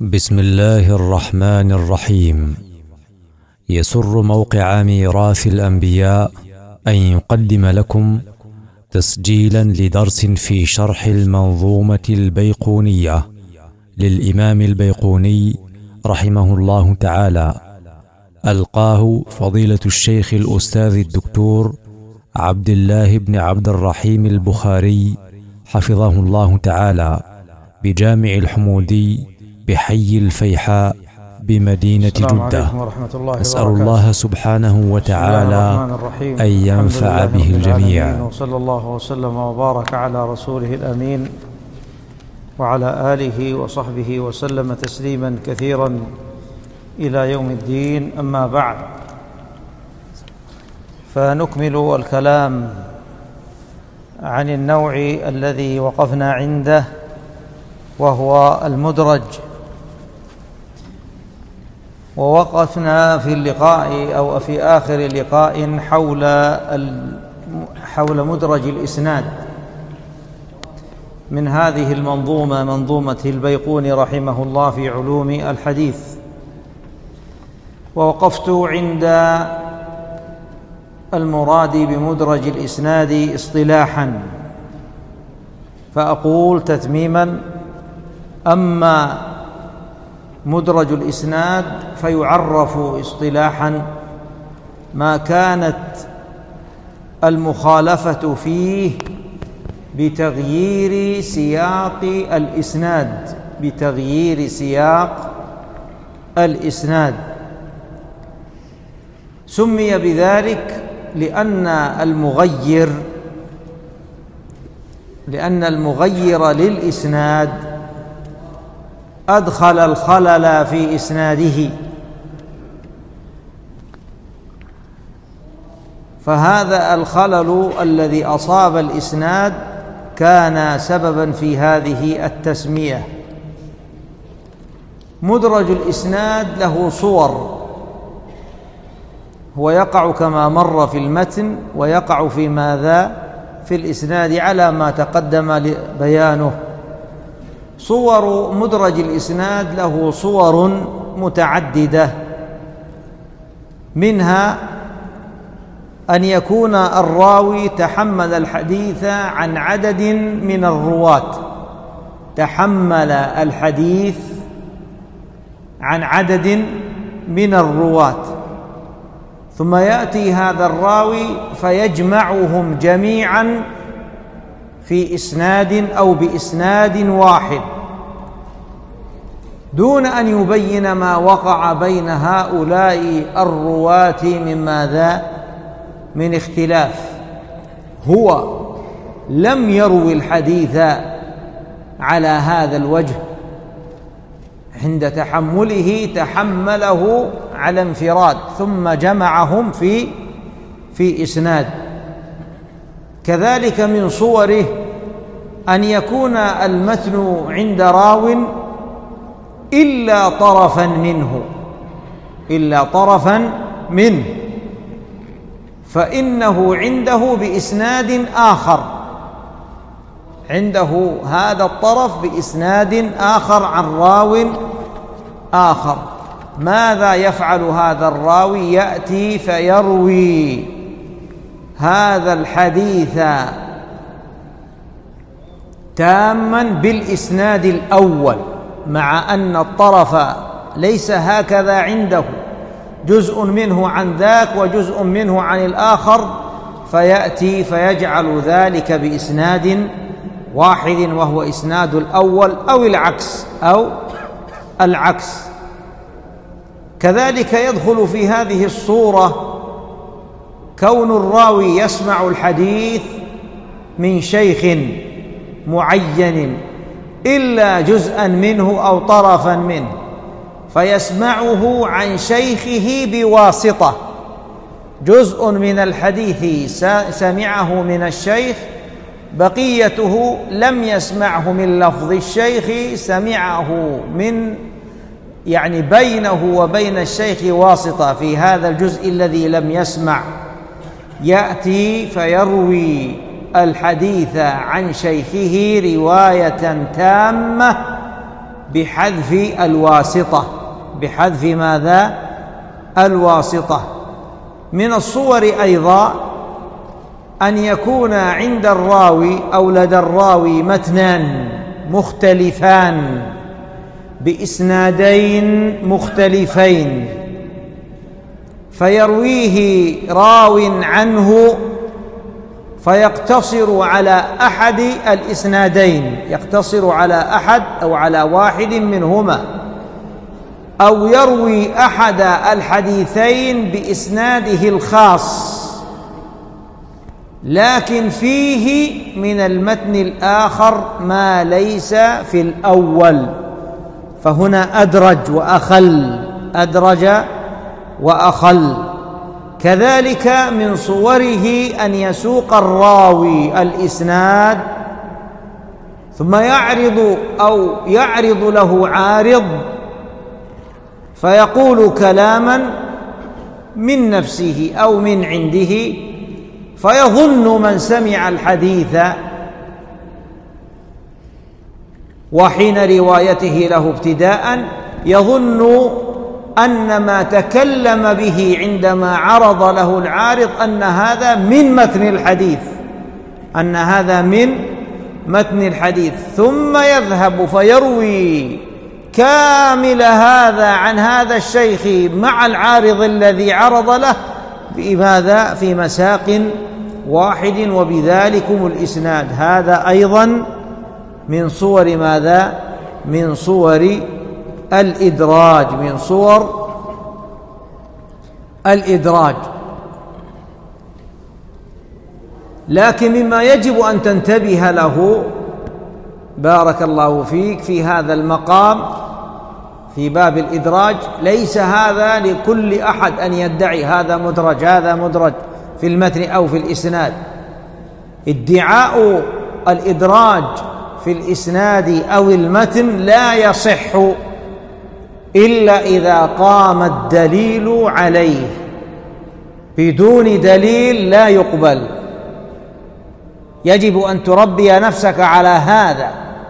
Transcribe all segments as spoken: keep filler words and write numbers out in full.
بسم الله الرحمن الرحيم. يسر موقع ميراث الأنبياء أن يقدم لكم تسجيلا لدرس في شرح المنظومة البيقونية للإمام البيقوني رحمه الله تعالى، ألقاه فضيلة الشيخ الأستاذ الدكتور عبد الله بن عبد الرحيم البخاري حفظه الله تعالى بجامع الحمودي بحي الفيحاء بمدينة جدة. نسأل الله سبحانه وتعالى أن ينفع به الجميع. وصلى الله وسلم وبارك على رسوله الأمين وعلى آله وصحبه وسلم تسليما كثيرا إلى يوم الدين. أما بعد، فنكمل الكلام عن النوع الذي وقفنا عنده، وهو المدرج. ووقفنا في اللقاء أو في آخر لقاء حول حول مدرج الإسناد من هذه المنظومة، منظومة البيقوني رحمه الله في علوم الحديث. ووقفت عند المراد بمدرج الإسناد اصطلاحا، فأقول تتميما: أما مدرج الإسناد فيعرف اصطلاحا ما كانت المخالفة فيه بتغيير سياق الإسناد بتغيير سياق الإسناد سمي بذلك لأن المغير لأن المغير للإسناد أدخل الخلل في إسناده، فهذا الخلل الذي أصاب الإسناد كان سببا في هذه التسمية. مدرج الإسناد له صور، هو يقع كما مر في المتن ويقع في ماذا؟ في الإسناد على ما تقدم بيانه. صور مدرج الإسناد له صور متعددة، منها أن يكون الراوي تحمل الحديث عن عدد من الرواة تحمل الحديث عن عدد من الرواة ثم يأتي هذا الراوي فيجمعهم جميعا في إسناد أو بإسناد واحد دون أن يبين ما وقع بين هؤلاء الرواة من ماذا؟ من اختلاف. هو لم يروي الحديث على هذا الوجه، عند تحمله تحمله على انفراد ثم جمعهم في في إسناد. كذلك من صوره أن يكون المتن عند راو إلا طرفا منه إلا طرفا منه فإنه عنده بإسناد آخر عنده هذا الطرف بإسناد آخر عن راو آخر. ماذا يفعل هذا الراوي؟ يأتي فيروي هذا الحديث تاما بالإسناد الأول، مع أن الطرف ليس هكذا عنده، جزء منه عن ذاك وجزء منه عن الآخر، فيأتي فيجعل ذلك بإسناد واحد وهو إسناد الأول، أو العكس أو العكس. كذلك يدخل في هذه الصورة كون الراوي يسمع الحديث من شيخ معين إلا جزءا منه أو طرفا منه، فيسمعه عن شيخه بواسطة، جزء من الحديث سمعه من الشيخ، بقيته لم يسمعه من لفظ الشيخ، سمعه من يعني بينه وبين الشيخ واسطة في هذا الجزء الذي لم يسمع. يأتي فيروي الحديث عن شيخه رواية تامة بحذف الواسطة، بحذف ماذا؟ الواسطة. من الصور أيضا أن يكون عند الراوي أو لدى الراوي متنان مختلفان بإسنادين مختلفين، فيرويه راو عنه فيقتصر على أحد الإسنادين، يقتصر على أحد أو على واحد منهما، أو يروي أحد الحديثين بإسناده الخاص لكن فيه من المتن الآخر ما ليس في الأول، فهنا أدرج وأخل، أدرج وأخل. كذلك من صوره أن يسوق الراوي الإسناد ثم يعرض أو يعرض له عارض فيقول كلاما من نفسه أو من عنده، فيظن من سمع الحديث وحين روايته له ابتداء يظن أن ما تكلم به عندما عرض له العارض أن هذا من متن الحديث، أن هذا من متن الحديث، ثم يذهب فيروي كامل هذا عن هذا الشيخ مع العارض الذي عرض له بماذا؟ في مساق واحد، وبذلكم الإسناد. هذا أيضا من صور ماذا؟ من صور الإدراج، من صور الإدراج. لكن مما يجب أن تنتبه له بارك الله فيك في هذا المقام في باب الإدراج، ليس هذا لكل أحد أن يدعي هذا مدرج هذا مدرج في المتن أو في الإسناد. ادعاء الإدراج في الإسناد أو المتن لا يصح إلا إذا قام الدليل عليه، بدون دليل لا يقبل. يجب أن تربي نفسك على هذا،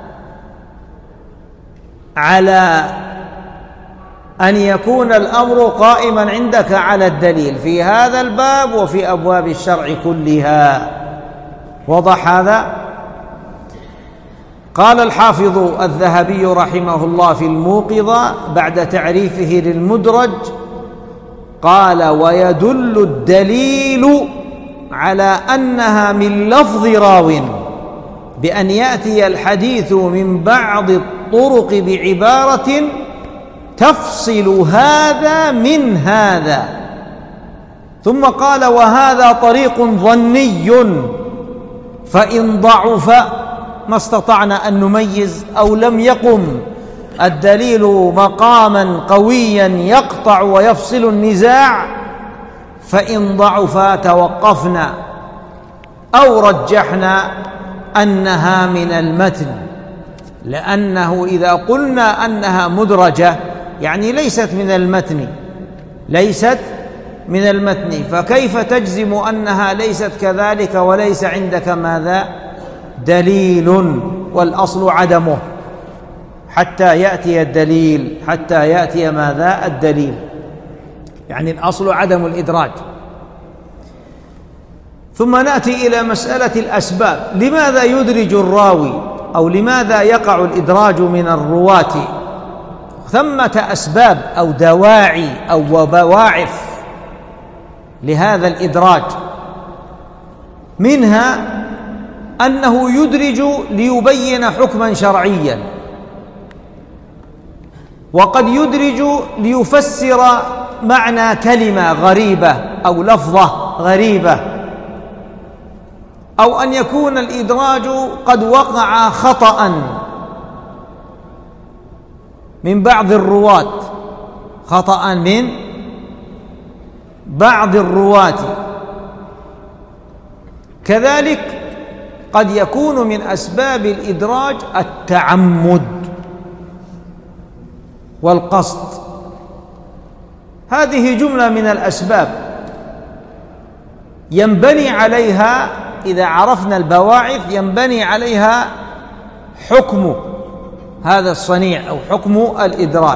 على أن يكون الأمر قائما عندك على الدليل في هذا الباب وفي أبواب الشرع كلها. وضح هذا؟ قال الحافظ الذهبي رحمه الله في الموقظة بعد تعريفه للمدرج، قال: ويدل الدليل على أنها من لفظ راو بأن يأتي الحديث من بعض الطرق بعبارة تفصل هذا من هذا. ثم قال: وهذا طريق ظني، فإن ضعف ما استطعنا أن نميز أو لم يقم الدليل مقاما قويا يقطع ويفصل النزاع، فإن ضعف توقفنا أو رجحنا أنها من المتن، لأنه إذا قلنا أنها مدرجة يعني ليست من المتن، ليست من المتن، فكيف تجزم أنها ليست كذلك وليس عندك ماذا؟ دليل، والأصل عدمه حتى يأتي الدليل، حتى يأتي ماذا؟ الدليل. يعني الأصل عدم الإدراج. ثم نأتي إلى مسألة الأسباب، لماذا يدرج الراوي أو لماذا يقع الإدراج من الرواة؟ ثمة أسباب أو دواعي أو بواعث لهذا الإدراج، منها أنه يدرج ليبين حكما شرعيا، وقد يدرج ليفسر معنى كلمة غريبة أو لفظة غريبة، أو أن يكون الإدراج قد وقع خطأ من بعض الرواة، خطأ من بعض الرواة. كذلك قد يكون من أسباب الإدراج التعمد والقصد. هذه جملة من الأسباب ينبني عليها، إذا عرفنا البواعث ينبني عليها حكم هذا الصنيع أو حكم الإدراج.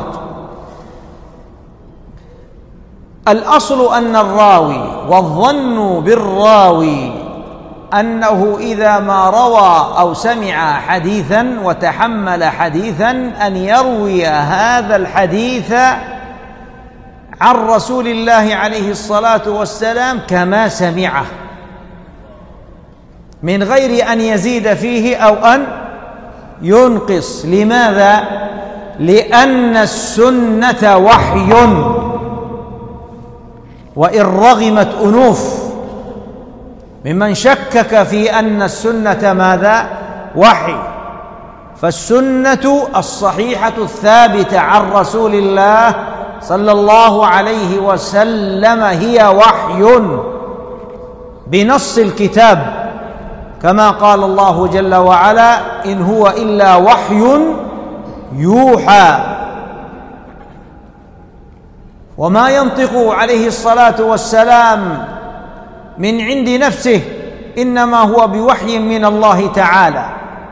الأصل أن الراوي والظن بالراوي أنه إذا ما روى أو سمع حديثا وتحمل حديثا أن يروي هذا الحديث عن رسول الله عليه الصلاة والسلام كما سمعه من غير أن يزيد فيه أو أن ينقص. لماذا؟ لأن السنة وحي، وإن رغمت أنوف ممن شكك في أن السنة ماذا؟ وحي، فالسنة الصحيحة الثابتة عن رسول الله صلى الله عليه وسلم هي وحي بنص الكتاب، كما قال الله جل وعلا: إن هو إلا وحي يوحى. وما ينطق عليه الصلاة والسلام من عند نفسه، إنما هو بوحي من الله تعالى.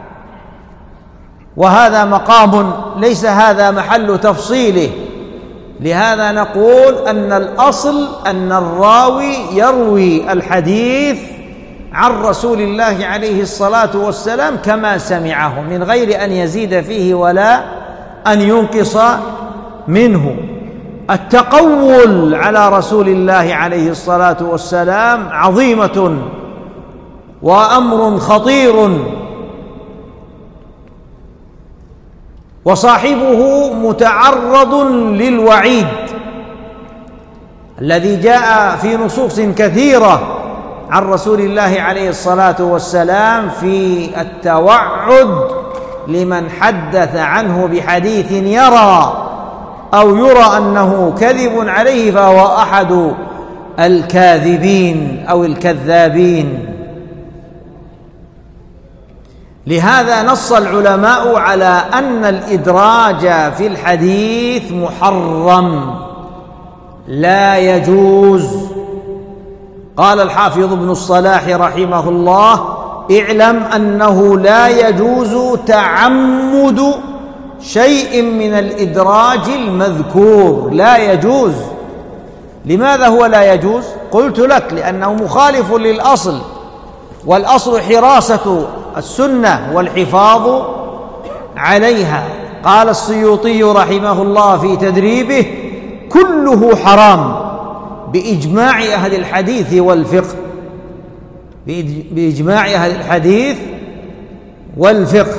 وهذا مقام ليس هذا محل تفصيله، لهذا نقول أن الأصل أن الراوي يروي الحديث عن رسول الله عليه الصلاة والسلام كما سمعه من غير أن يزيد فيه ولا أن ينقص منه. التقول على رسول الله عليه الصلاة والسلام عظيمة وأمر خطير، وصاحبه متعرض للوعيد الذي جاء في نصوص كثيرة عن رسول الله عليه الصلاة والسلام في التوعد لمن حدث عنه بحديث يرى أو يرى أنه كذب عليه فهو أحد الكاذبين أو الكذابين. لهذا نص العلماء على أن الإدراج في الحديث محرم لا يجوز. قال الحافظ ابن الصلاح رحمه الله: اعلم أنه لا يجوز تعمد شيء من الإدراج المذكور، لا يجوز. لماذا هو لا يجوز؟ قلت لك لأنه مخالف للأصل، والأصل حراسة السنة والحفاظ عليها. قال السيوطي رحمه الله في تدريبه: كله حرام بإجماع أهل الحديث والفقه، بإجماع أهل الحديث والفقه.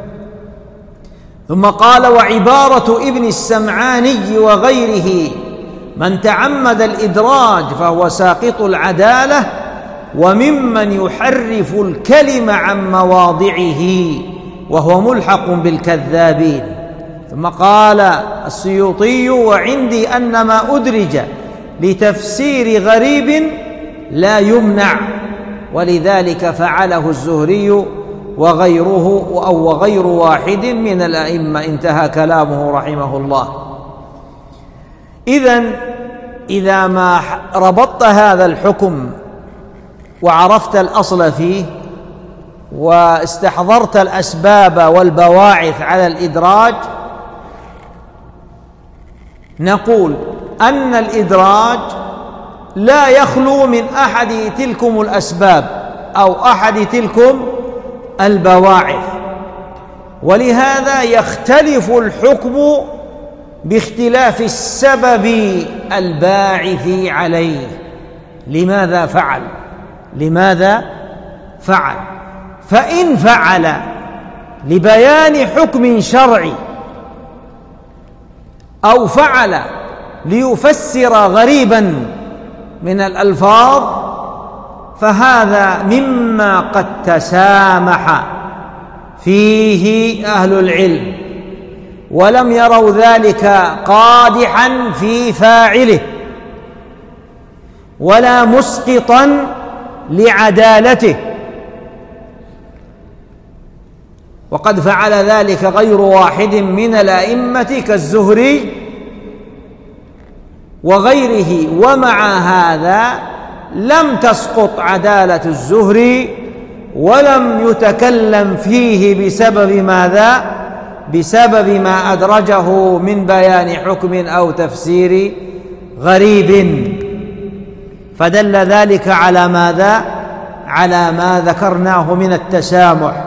ثم قال: وعبارة ابن السمعاني وغيره من تعمد الإدراج فهو ساقط العدالة وممن يحرف الكلم عن مواضعه وهو ملحق بالكذابين. ثم قال السيوطي: وعندي أن ما أدرج لتفسير غريب لا يمنع، ولذلك فعله الزهري وغيره أو وغير واحد من الأئمة. انتهى كلامه رحمه الله. إذن إذا ما ربطت هذا الحكم وعرفت الأصل فيه واستحضرت الأسباب والبواعث على الإدراج، نقول أن الإدراج لا يخلو من أحد تلكم الأسباب أو أحد تلكم البواعث، ولهذا يختلف الحكم باختلاف السبب الباعث عليه. لماذا فعل؟ لماذا فعل؟ فإن فعل لبيان حكم شرعي أو فعل ليفسر غريبا من الألفاظ فهذا مما قد تسامح فيه أهل العلم ولم يروا ذلك قادحا في فاعله ولا مسقطا لعدالته، وقد فعل ذلك غير واحد من الأئمة كالزهري وغيره. ومع هذا لم تسقط عدالة الزهري ولم يتكلم فيه بسبب ماذا؟ بسبب ما أدرجه من بيان حكم أو تفسير غريب، فدل ذلك على ماذا؟ على ما ذكرناه من التسامح.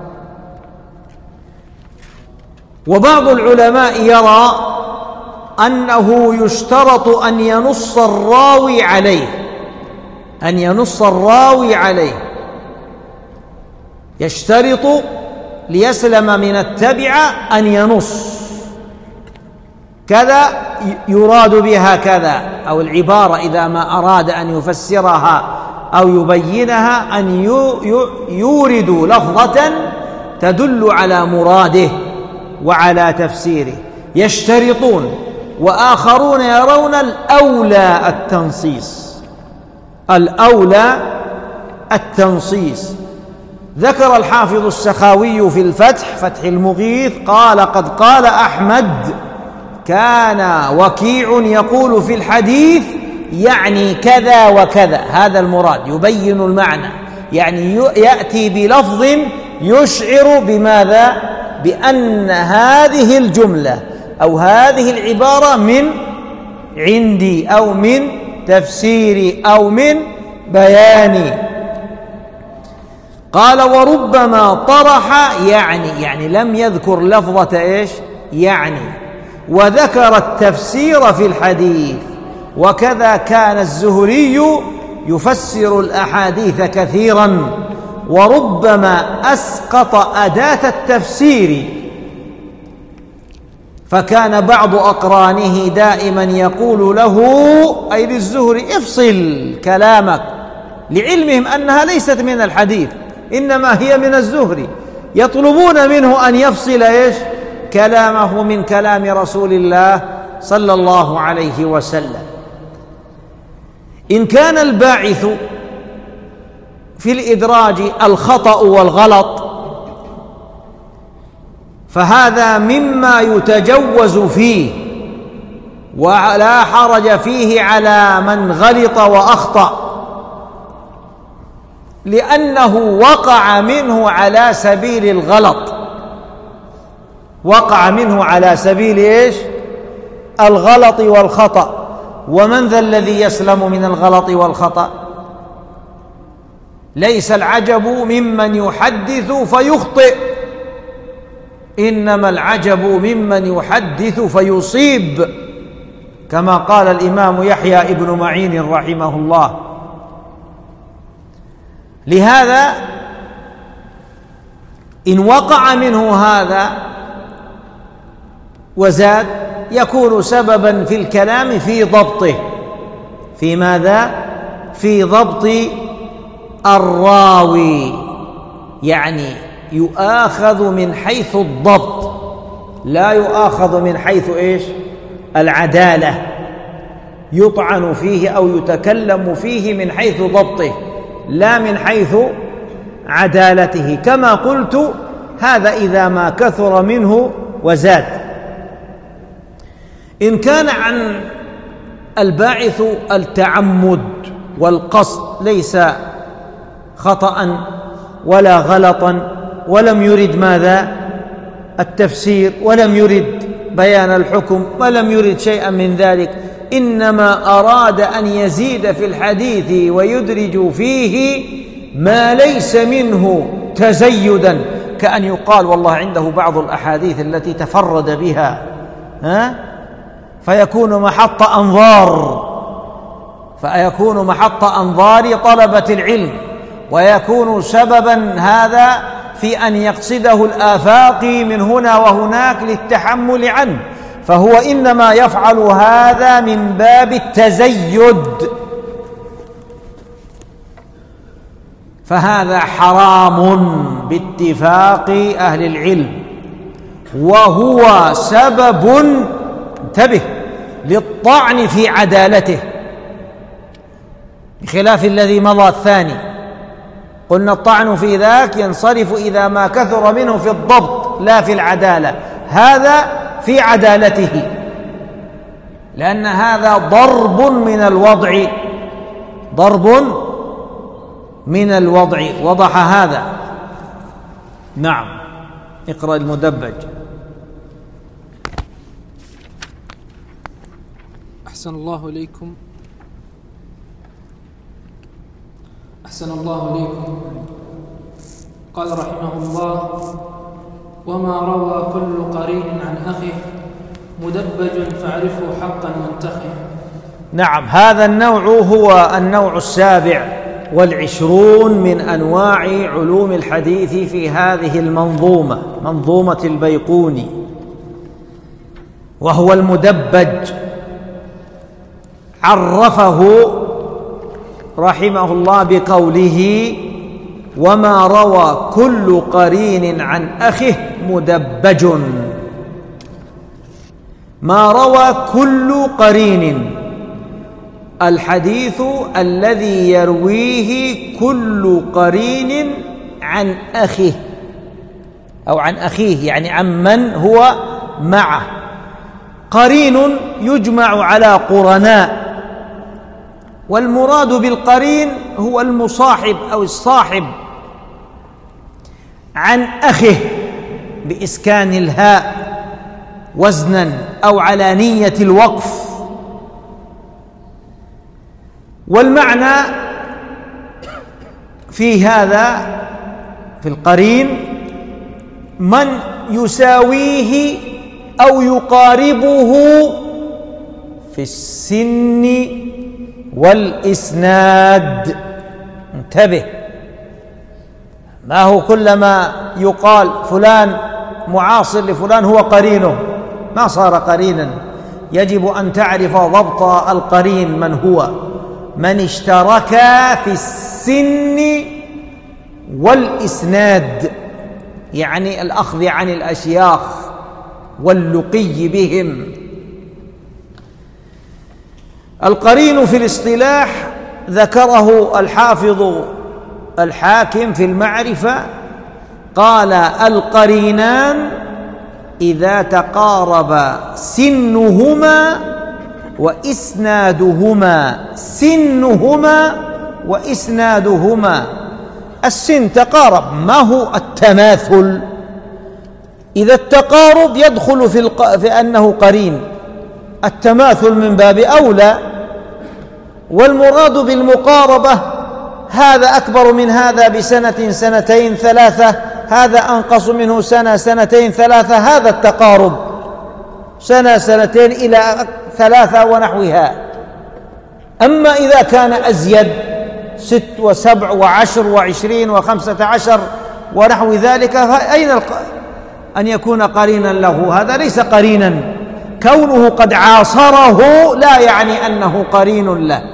وبعض العلماء يرى أنه يشترط أن ينص الراوي عليه، أن ينص الراوي عليه، يشترط ليسلم من التبعة أن ينص كذا يراد بها كذا، أو العبارة إذا ما أراد أن يفسرها أو يبينها أن يورد لفظة تدل على مراده وعلى تفسيره. يشترطون، وآخرون يرون الأولى التنصيص، الأولى التنصيص. ذكر الحافظ السخاوي في الفتح، فتح المغيث، قال: قد قال أحمد: كان وكيع يقول في الحديث يعني كذا وكذا، هذا المراد، يبين المعنى، يعني يأتي بلفظ يشعر بماذا؟ بأن هذه الجملة أو هذه العبارة من عندي أو من تفسيري أو من بياني. قال: وربما طرح يعني يعني لم يذكر لفظة إيش؟ يعني، وذكر التفسير في الحديث. وكذا كان الزهري يفسر الأحاديث كثيرا، وربما أسقط أداة التفسير، فكان بعض أقرانه دائما يقول له، أي للزهري: افصل كلامك، لعلمهم أنها ليست من الحديث إنما هي من الزهري، يطلبون منه أن يفصل إيش؟ كلامه من كلام رسول الله صلى الله عليه وسلم. إن كان الباعث في الإدراج الخطأ والغلط فهذا مما يتجوز فيه، ولا حرج فيه على من غلط وأخطأ، لأنه وقع منه على سبيل الغلط، وقع منه على سبيل إيش؟ الغلط والخطأ. ومن ذا الذي يسلم من الغلط والخطأ؟ ليس العجب ممن يحدث فيخطئ، إنما العجب ممن يحدث فيصيب، كما قال الإمام يحيى ابن معين رحمه الله. لهذا إن وقع منه هذا وزاد يكون سببا في الكلام في ضبطه، في ماذا؟ في ضبط الراوي، يعني يؤاخذ من حيث الضبط، لا يؤاخذ من حيث إيش؟ العدالة، يطعن فيه أو يتكلم فيه من حيث ضبطه لا من حيث عدالته. كما قلت، هذا إذا ما كثر منه وزاد. إن كان عن الباعث التعمد والقصد، ليس خطأ ولا غلطا، ولم يرد ماذا؟ التفسير، ولم يرد بيان الحكم، ولم يرد شيئا من ذلك، إنما أراد أن يزيد في الحديث ويدرج فيه ما ليس منه تزيدا، كأن يقال والله عنده بعض الأحاديث التي تفرد بها، ها؟ فيكون محط أنظار، فيكون محط أنظار طلبة العلم، ويكون سببا هذا في أن يقصده الآفاقي من هنا وهناك للتحمل عنه، فهو إنما يفعل هذا من باب التزيد، فهذا حرام باتفاق أهل العلم، وهو سبب، انتبه، للطعن في عدالته، بخلاف الذي مضى الثاني. قلنا الطعن في ذاك ينصرف إذا ما كثر منه في الضبط لا في العدالة، هذا في عدالته، لأن هذا ضرب من الوضع، ضرب من الوضع. وضح هذا؟ نعم. اقرأ المدبج. أحسن الله إليكم أحسن الله إليكم قال رحمه الله: وما روى كل قرين عن أخيه مدبج فاعرفه حقا وانتخه. نعم، هذا النوع هو النوع السابع والعشرون من أنواع علوم الحديث في هذه المنظومة، منظومة البيقوني، وهو المدبج. عرفه رحمه الله بقوله: وما روى كل قرين عن أخيه مدبج. ما روى كل قرين، الحديث الذي يرويه كل قرين عن أخيه أو عن أخيه، يعني عن من هو معه. قرين يجمع على قرناء، والمراد بالقرين هو المصاحب أو الصاحب. عن أخيه بإسكان الهاء وزنا أو على نية الوقف. والمعنى في هذا في القرين من يساويه أو يقاربه في السن والإسناد. انتبه، ما هو كلما يقال فلان معاصر لفلان هو قرينه، ما صار قرينا. يجب أن تعرف ضبط القرين من هو: من اشترك في السن والإسناد، يعني الأخذ عن الأشياخ واللقي بهم. القرين في الاصطلاح ذكره الحافظ الحاكم في المعرفة، قال: القرينان إذا تقارب سنهما وإسنادهما. سنهما وإسنادهما، السن تقارب، ما هو التماثل؟ إذا التقارب يدخل في, الق... في أنه قرين، التماثل من باب أولى. والمراد بالمقاربة هذا أكبر من هذا بسنة سنتين ثلاثة، هذا أنقص منه سنة سنتين ثلاثة، هذا التقارب، سنة سنتين إلى ثلاثة ونحوها. أما إذا كان أزيد، ست وسبع وعشر وعشرين وخمسة عشر ونحو ذلك، فأين أن يكون قرينا له؟ هذا ليس قرينا. كونه قد عاصره لا يعني أنه قرين له.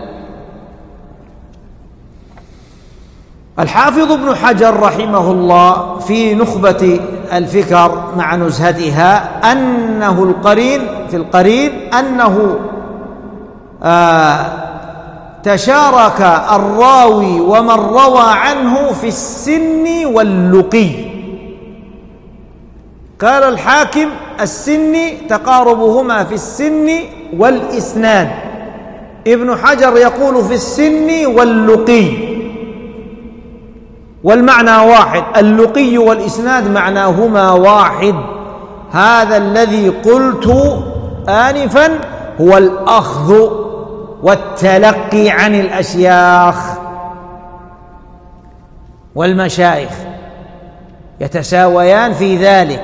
الحافظ ابن حجر رحمه الله في نخبة الفكر مع نزهتها أنه القرين في القرين أنه آه تشارك الراوي ومن روى عنه في السن واللقي. قال الحاكم: السن تقاربهما في السن والإسناد. ابن حجر يقول في السن واللقي، والمعنى واحد، اللقي والإسناد معناهما واحد. هذا الذي قلت آنفا هو الأخذ والتلقي عن الأشياخ والمشايخ، يتساويان في ذلك،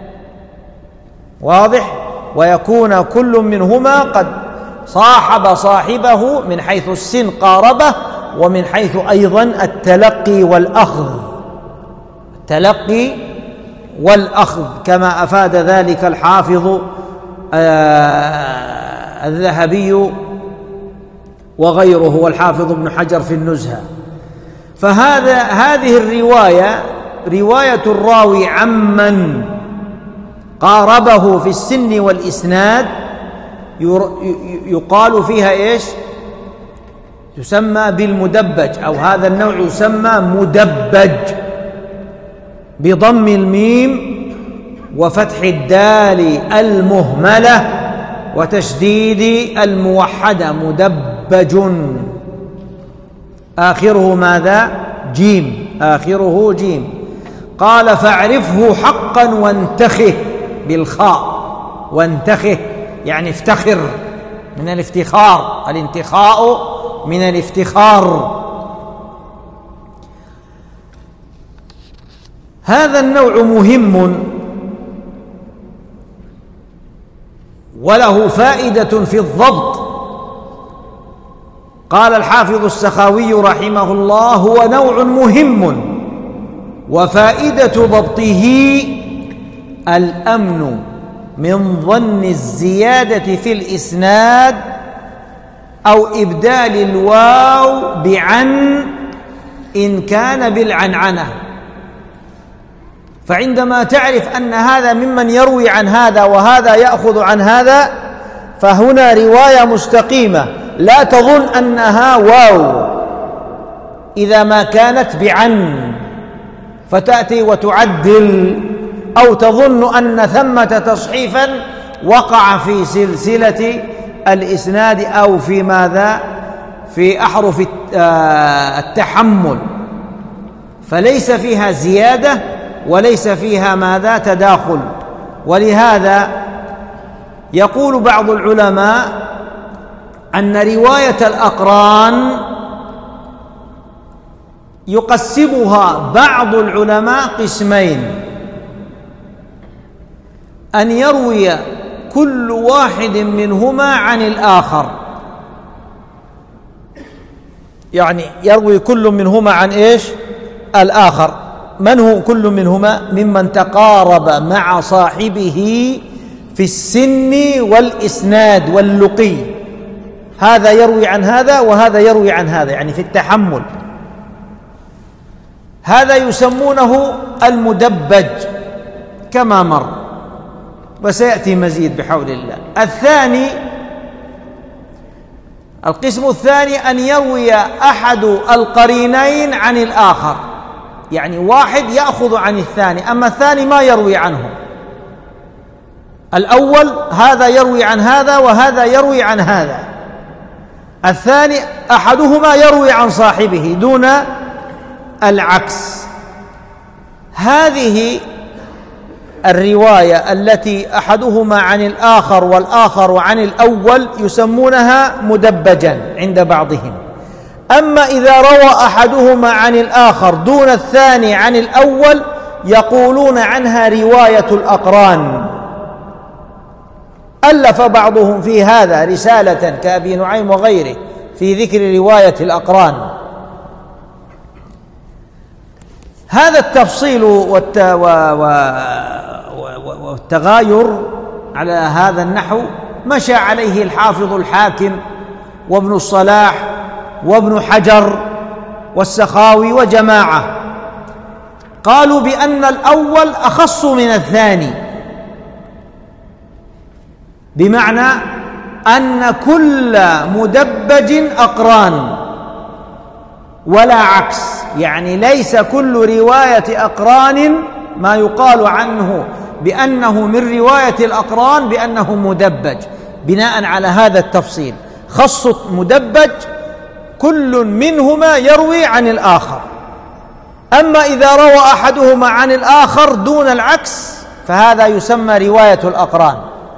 واضح؟ ويكون كل منهما قد صاحب صاحبه من حيث السن قاربه، ومن حيث أيضا التلقي والأخذ، التلقي والأخذ، كما أفاد ذلك الحافظ آه الذهبي وغيره والحافظ ابن حجر في النزهة. فهذا هذه الرواية رواية الراوي عمن قاربه في السن والإسناد يقال فيها إيش؟ تسمى بالمدبج، أو هذا النوع يسمى مدبج بضم الميم وفتح الدال المهملة وتشديد الموحدة، مدبج. آخره ماذا؟ جيم، آخره جيم. قال: فاعرفه حقا وانتخه بالخاء، وانتخه يعني افتخر من الافتخار، الانتخاء من الافتخار. هذا النوع مهم وله فائدة في الضبط. قال الحافظ السخاوي رحمه الله: هو نوع مهم وفائدة ضبطه الأمن من ظن الزيادة في الإسناد أو إبدال الواو بعن إن كان بالعنعنة. فعندما تعرف أن هذا ممن يروي عن هذا وهذا يأخذ عن هذا، فهنا رواية مستقيمة لا تظن أنها واو إذا ما كانت بعن، فتأتي وتعدل، أو تظن أن ثمة تصحيفا وقع في سلسلة الإسناد أو في ماذا، في أحرف التحمل، فليس فيها زيادة وليس فيها ماذا، تداخل. ولهذا يقول بعض العلماء أن رواية الأقران يقسمها بعض العلماء قسمين: أن يروي كل واحد منهما عن الآخر، يعني يروي كل منهما عن إيش؟ الآخر. من هو كل منهما؟ ممن تقارب مع صاحبه في السن والإسناد واللقي، هذا يروي عن هذا وهذا يروي عن هذا، يعني في التحمل. هذا يسمونه المدبج كما مر، وسيأتي مزيد بحول الله. الثاني، القسم الثاني أن يروي أحد القرينين عن الآخر، يعني واحد يأخذ عن الثاني أما الثاني ما يروي عنه. الأول هذا يروي عن هذا وهذا يروي عن هذا، الثاني أحدهما يروي عن صاحبه دون العكس. هذه الرواية التي أحدهما عن الآخر والآخر عن الأول يسمونها مدبجا عند بعضهم. أما إذا روى أحدهما عن الآخر دون الثاني عن الأول يقولون عنها رواية الأقران. ألف بعضهم في هذا رسالة كأبي نعيم وغيره في ذكر رواية الأقران. هذا التفصيل والتغاير على هذا النحو مشى عليه الحافظ الحاكم وابن الصلاح وابن حجر والسخاوي وجماعة، قالوا بأن الأول أخص من الثاني، بمعنى أن كل مدبج أقران ولا عكس، يعني ليس كل رواية أقران ما يقال عنه بأنه من رواية الأقران بأنه مدبج. بناء على هذا التفصيل خصت مدبج كل منهما يروي عن الآخر. أما إذا روى أحدهما عن الآخر دون العكس فهذا يسمى رواية الأقران.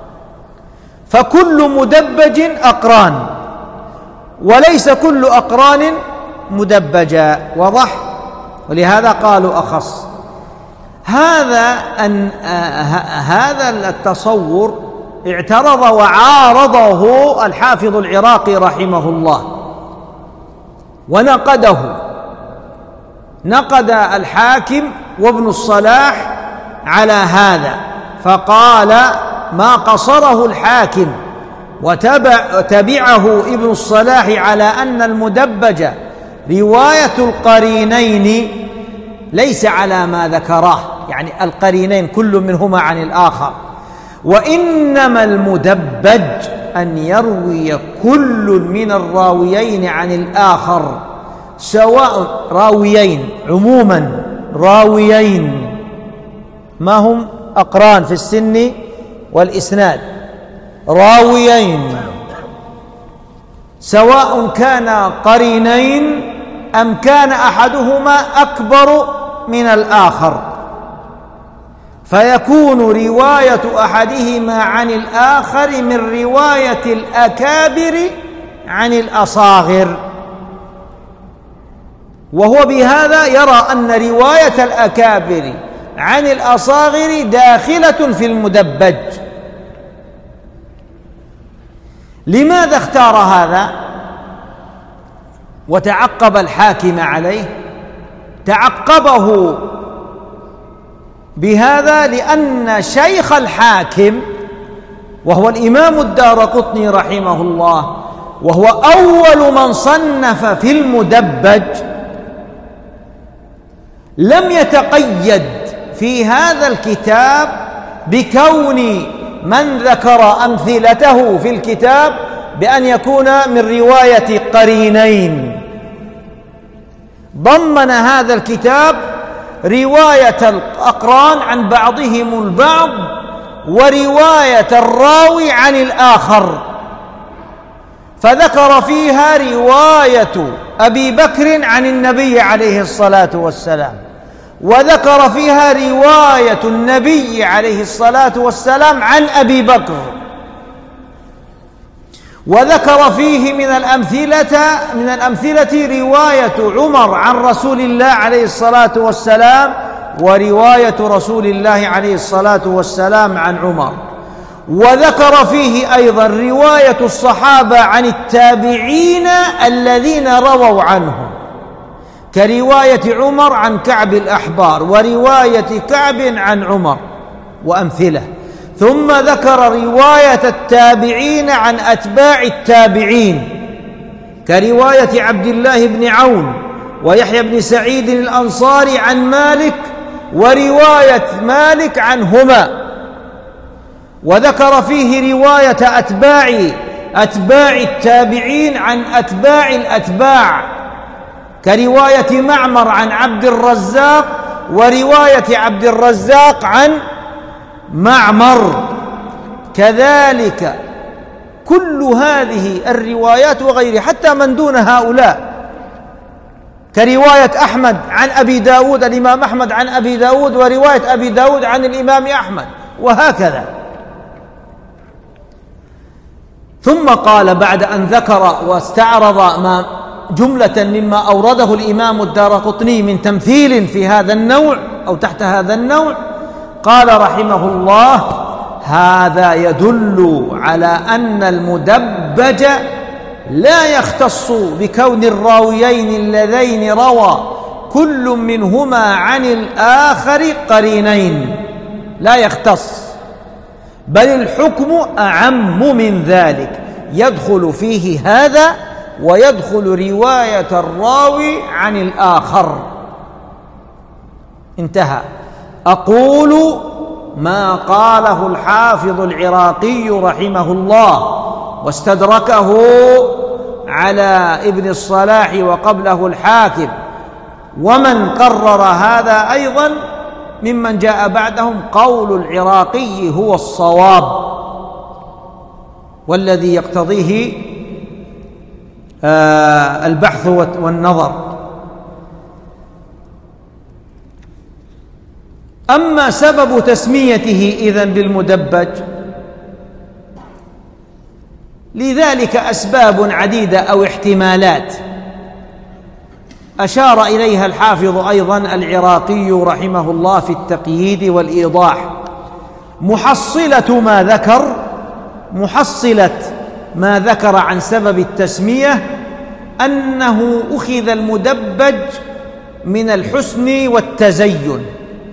فكل مدبج أقران وليس كل أقران مدبجا، واضح؟ ولهذا قالوا أخص. هذا أن آه هذا التصور اعترض وعارضه الحافظ العراقي رحمه الله ونقده، نقد الحاكم وابن الصلاح على هذا، فقال ما قصره الحاكم وتبع تبعه ابن الصلاح على أن المدبج رواية القرينين ليس على ما ذكراه، يعني القرينين كل منهما عن الآخر، وإنما المدبج أن يروي كل من الراويين عن الآخر، سواء راويين عموما، راويين ما هم أقران في السن والإسناد، راويين سواء كان قرينين أم كان أحدهما أكبر من الآخر، فيكون رواية أحدهما عن الآخر من رواية الأكابر عن الأصاغر، وهو بهذا يرى أن رواية الأكابر عن الأصاغر داخلة في المدبج. لماذا اختار هذا وتعقب الحاكم عليه؟ تعقبه بهذا لأن شيخ الحاكم وهو الإمام الدارقطني رحمه الله، وهو أول من صنف في المدبج، لم يتقيد في هذا الكتاب بكون من ذكر أمثلته في الكتاب بأن يكون من رواية قرينين، ضمن هذا الكتاب رواية الأقران عن بعضهم البعض ورواية الراوي عن الآخر، فذكر فيها رواية أبي بكر عن النبي عليه الصلاة والسلام، وذكر فيها رواية النبي عليه الصلاة والسلام عن أبي بكر، وذكر فيه من الأمثلة من الأمثلة رواية عمر عن رسول الله عليه الصلاة والسلام ورواية رسول الله عليه الصلاة والسلام عن عمر، وذكر فيه أيضا رواية الصحابة عن التابعين الذين رووا عنهم، كرواية عمر عن كعب الأحبار ورواية كعب عن عمر وأمثله. ثم ذكر رواية التابعين عن أتباع التابعين، كرواية عبد الله بن عون ويحيى بن سعيد الأنصاري عن مالك ورواية مالك عنهما، وذكر فيه رواية أتباع أتباع التابعين عن أتباع الأتباع، كرواية معمر عن عبد الرزاق ورواية عبد الرزاق عن معمر. كذلك كل هذه الروايات وغيرها حتى من دون هؤلاء، كرواية أحمد عن أبي داود، الإمام أحمد عن أبي داود ورواية أبي داود عن الإمام أحمد، وهكذا. ثم قال بعد أن ذكر واستعرض ما جملة مما أورده الإمام الدارقطني من تمثيل في هذا النوع أو تحت هذا النوع، قال رحمه الله: هذا يدل على أن المدبج لا يختص بكون الراويين اللذين روى كل منهما عن الآخر قرينين، لا يختص، بل الحكم أعم من ذلك، يدخل فيه هذا ويدخل رواية الراوي عن الآخر. انتهى. أقول ما قاله الحافظ العراقي رحمه الله واستدركه على ابن الصلاح وقبله الحاكم، ومن قرر هذا أيضا ممن جاء بعدهم، قول العراقي هو الصواب والذي يقتضيه آه البحث والنظر. أما سبب تسميته إذن بالمدبج، لذلك أسباب عديدة أو احتمالات أشار إليها الحافظ أيضا العراقي رحمه الله في التقييد والإيضاح. محصلة ما ذكر محصلة ما ذكر عن سبب التسمية أنه أخذ المدبج من الحسن والتزين،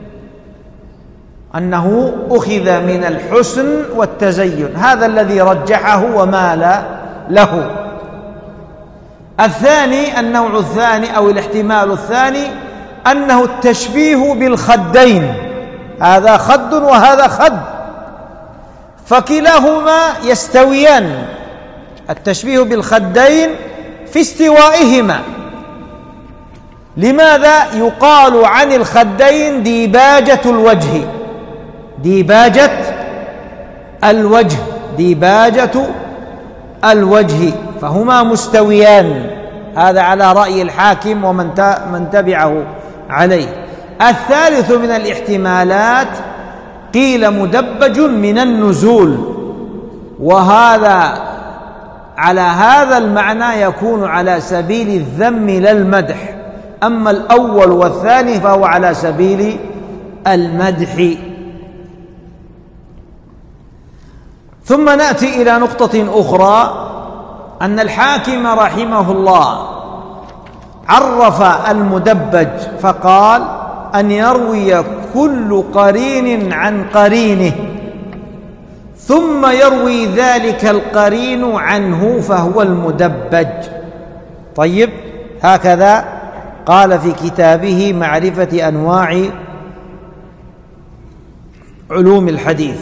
أنه أخذ من الحسن والتزين، هذا الذي رجحه ومال له. الثاني، النوع الثاني أو الاحتمال الثاني، أنه التشبيه بالخدين، هذا خد وهذا خد، فكلاهما يستويان، التشبيه بالخدين في استوائهما. لماذا يقال عن الخدين ديباجة الوجه؟ ديباجة الوجه ديباجة الوجه فهما مستويان، هذا على رأي الحاكم ومن من تبعه عليه. الثالث من الاحتمالات قيل مدبج من النزول، وهذا على هذا المعنى يكون على سبيل الذم لا المدح، أما الأول والثاني فهو على سبيل المدح. ثم نأتي إلى نقطة أخرى، أن الحاكم رحمه الله عرف المدبج فقال أن يروي كل قرين عن قرينه ثم يروي ذلك القرين عنه فهو المدبج. طيب، هكذا قال في كتابه معرفة أنواع علوم الحديث.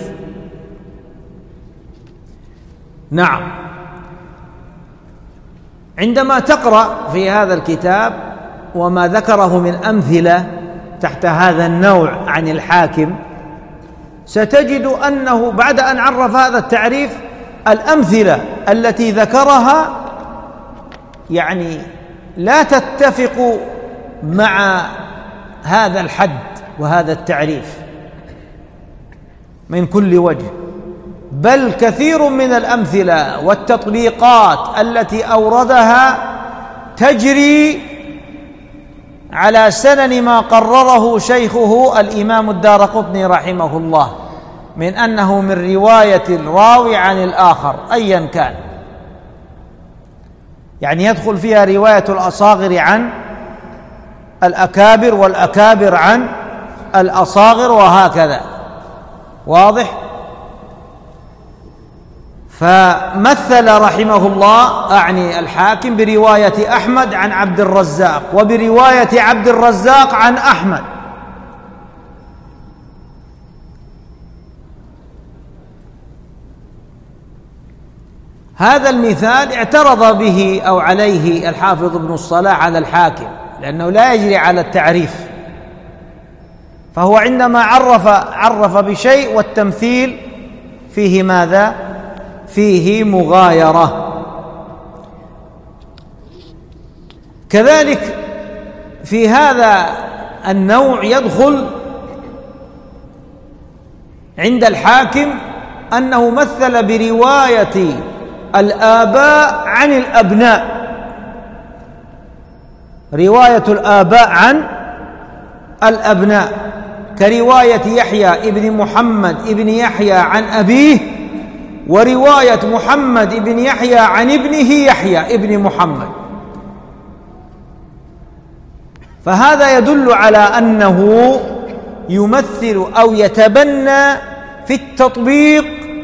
نعم، عندما تقرأ في هذا الكتاب وما ذكره من أمثلة تحت هذا النوع عن الحاكم، ستجد أنه بعد أن عرف هذا التعريف الأمثلة التي ذكرها يعني لا تتفق مع هذا الحد وهذا التعريف من كل وجه، بل كثير من الأمثلة والتطبيقات التي أوردها تجري على سنن ما قرره شيخه الإمام الدارقطني رحمه الله من أنه من رواية الراوي عن الآخر أيا كان، يعني يدخل فيها رواية الأصاغر عن الأكابر والأكابر عن الأصاغر وهكذا. واضح؟ فمثل رحمه الله أعني الحاكم برواية أحمد عن عبد الرزاق وبرواية عبد الرزاق عن أحمد، هذا المثال اعترض به أو عليه الحافظ ابن الصلاح على الحاكم لأنه لا يجري على التعريف، فهو عندما عرف عرف بشيء والتمثيل فيه ماذا؟ فيه مغايرة. كذلك في هذا النوع يدخل عند الحاكم أنه مثل برواية الآباء عن الأبناء، رواية الآباء عن الأبناء كرواية يحيى ابن محمد ابن يحيى عن أبيه ورواية محمد ابن يحيى عن ابنه يحيى ابن محمد، فهذا يدل على أنه يمثل أو يتبنى في التطبيق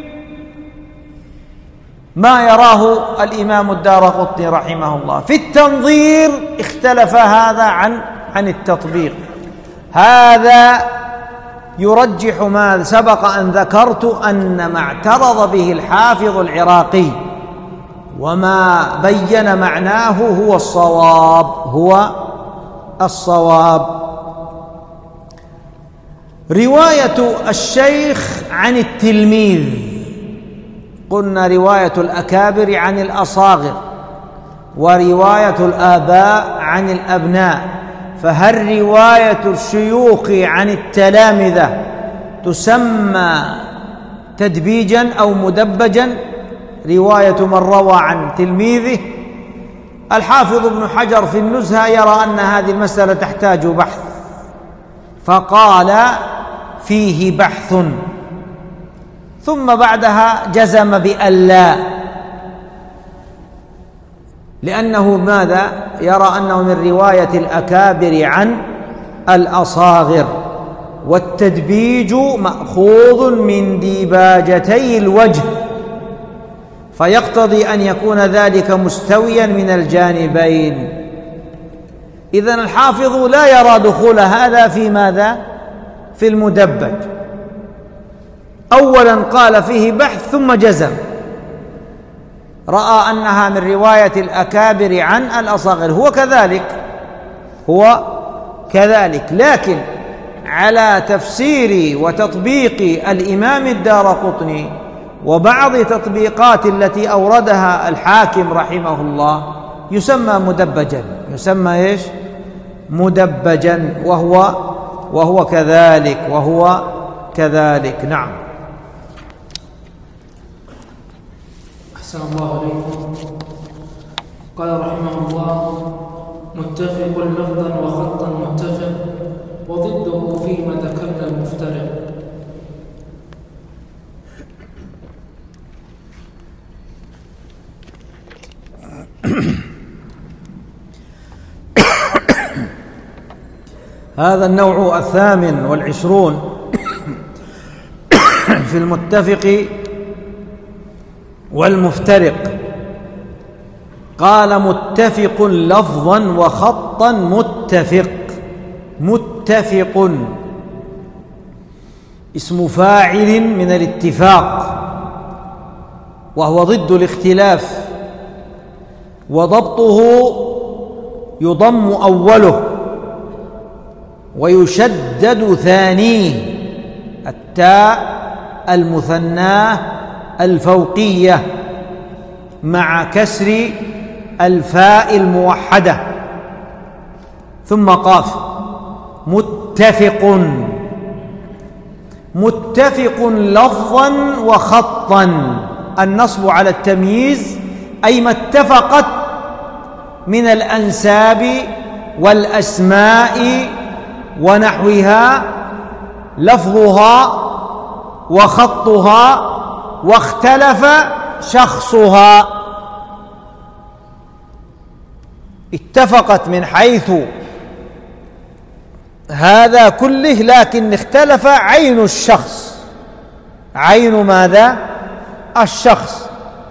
ما يراه الإمام الدارقطني رحمه الله. في التنظير اختلف هذا عن عن التطبيق. هذا يرجح ما سبق أن ذكرت أن ما اعترض به الحافظ العراقي وما بين معناه هو الصواب هو الصواب. رواية الشيخ عن التلميذ، قلنا رواية الأكابر عن الأصاغر ورواية الآباء عن الأبناء، فهل رواية الشيوخ عن التلامذة تسمى تدبيجا أو مدبجا؟ رواية من روى عن تلميذه؟ الحافظ ابن حجر في النزهة يرى أن هذه المسألة تحتاج بحث، فقال فيه بحث، ثم بعدها جزم بأن لا، لأنه ماذا؟ يرى أنه من رواية الأكابر عن الأصاغر، والتدبيج مأخوذ من ديباجتي الوجه، فيقتضي أن يكون ذلك مستويا من الجانبين. إذن الحافظ لا يرى دخول هذا في ماذا؟ في المدبج. أولا قال فيه بحث ثم جزم، رأى أنها من رواية الأكابر عن الأصاغر، هو كذلك هو كذلك لكن على تفسير وتطبيق الإمام الدارقطني وبعض تطبيقات التي أوردها الحاكم رحمه الله يسمى مدبجا، يسمى إيش؟ مدبجا، وهو وهو كذلك وهو كذلك. نعم. أحسن الله عليكم. قال رحمه الله: متفق لفظا وخطا متفق، وضده فيما ذكرنا المفترق. هذا النوع الثامن والعشرون في المتفق والمفترق. قال: متفق لفظا وخطا متفق. متفق اسم فاعل من الاتفاق، وهو ضد الاختلاف، وضبطه يضم أوله ويشدد ثانيه، التاء المثناه الفوقية مع كسر الفاء الموحدة ثم قاف. متفق. متفق لفظا وخطا. النصب على التمييز، أي ما اتفقت من الأنساب والأسماء ونحوها لفظها وخطها، واختلف شخصها. اتفقت من حيث هذا كله، لكن اختلف عين الشخص. عين ماذا؟ الشخص.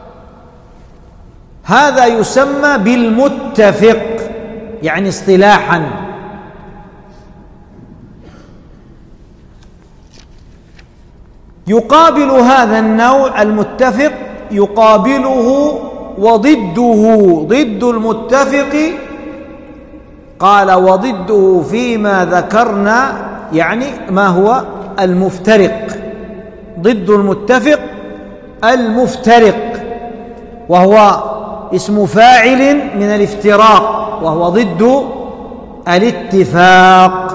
هذا يسمى بالمتفق، يعني اصطلاحا. يقابل هذا النوع المتفق، يقابله وضده ضد المتفق. قال: وضده فيما ذكرنا، يعني ما هو المفترق. ضد المتفق المفترق، وهو اسم فاعل من الافتراق، وهو ضد الاتفاق.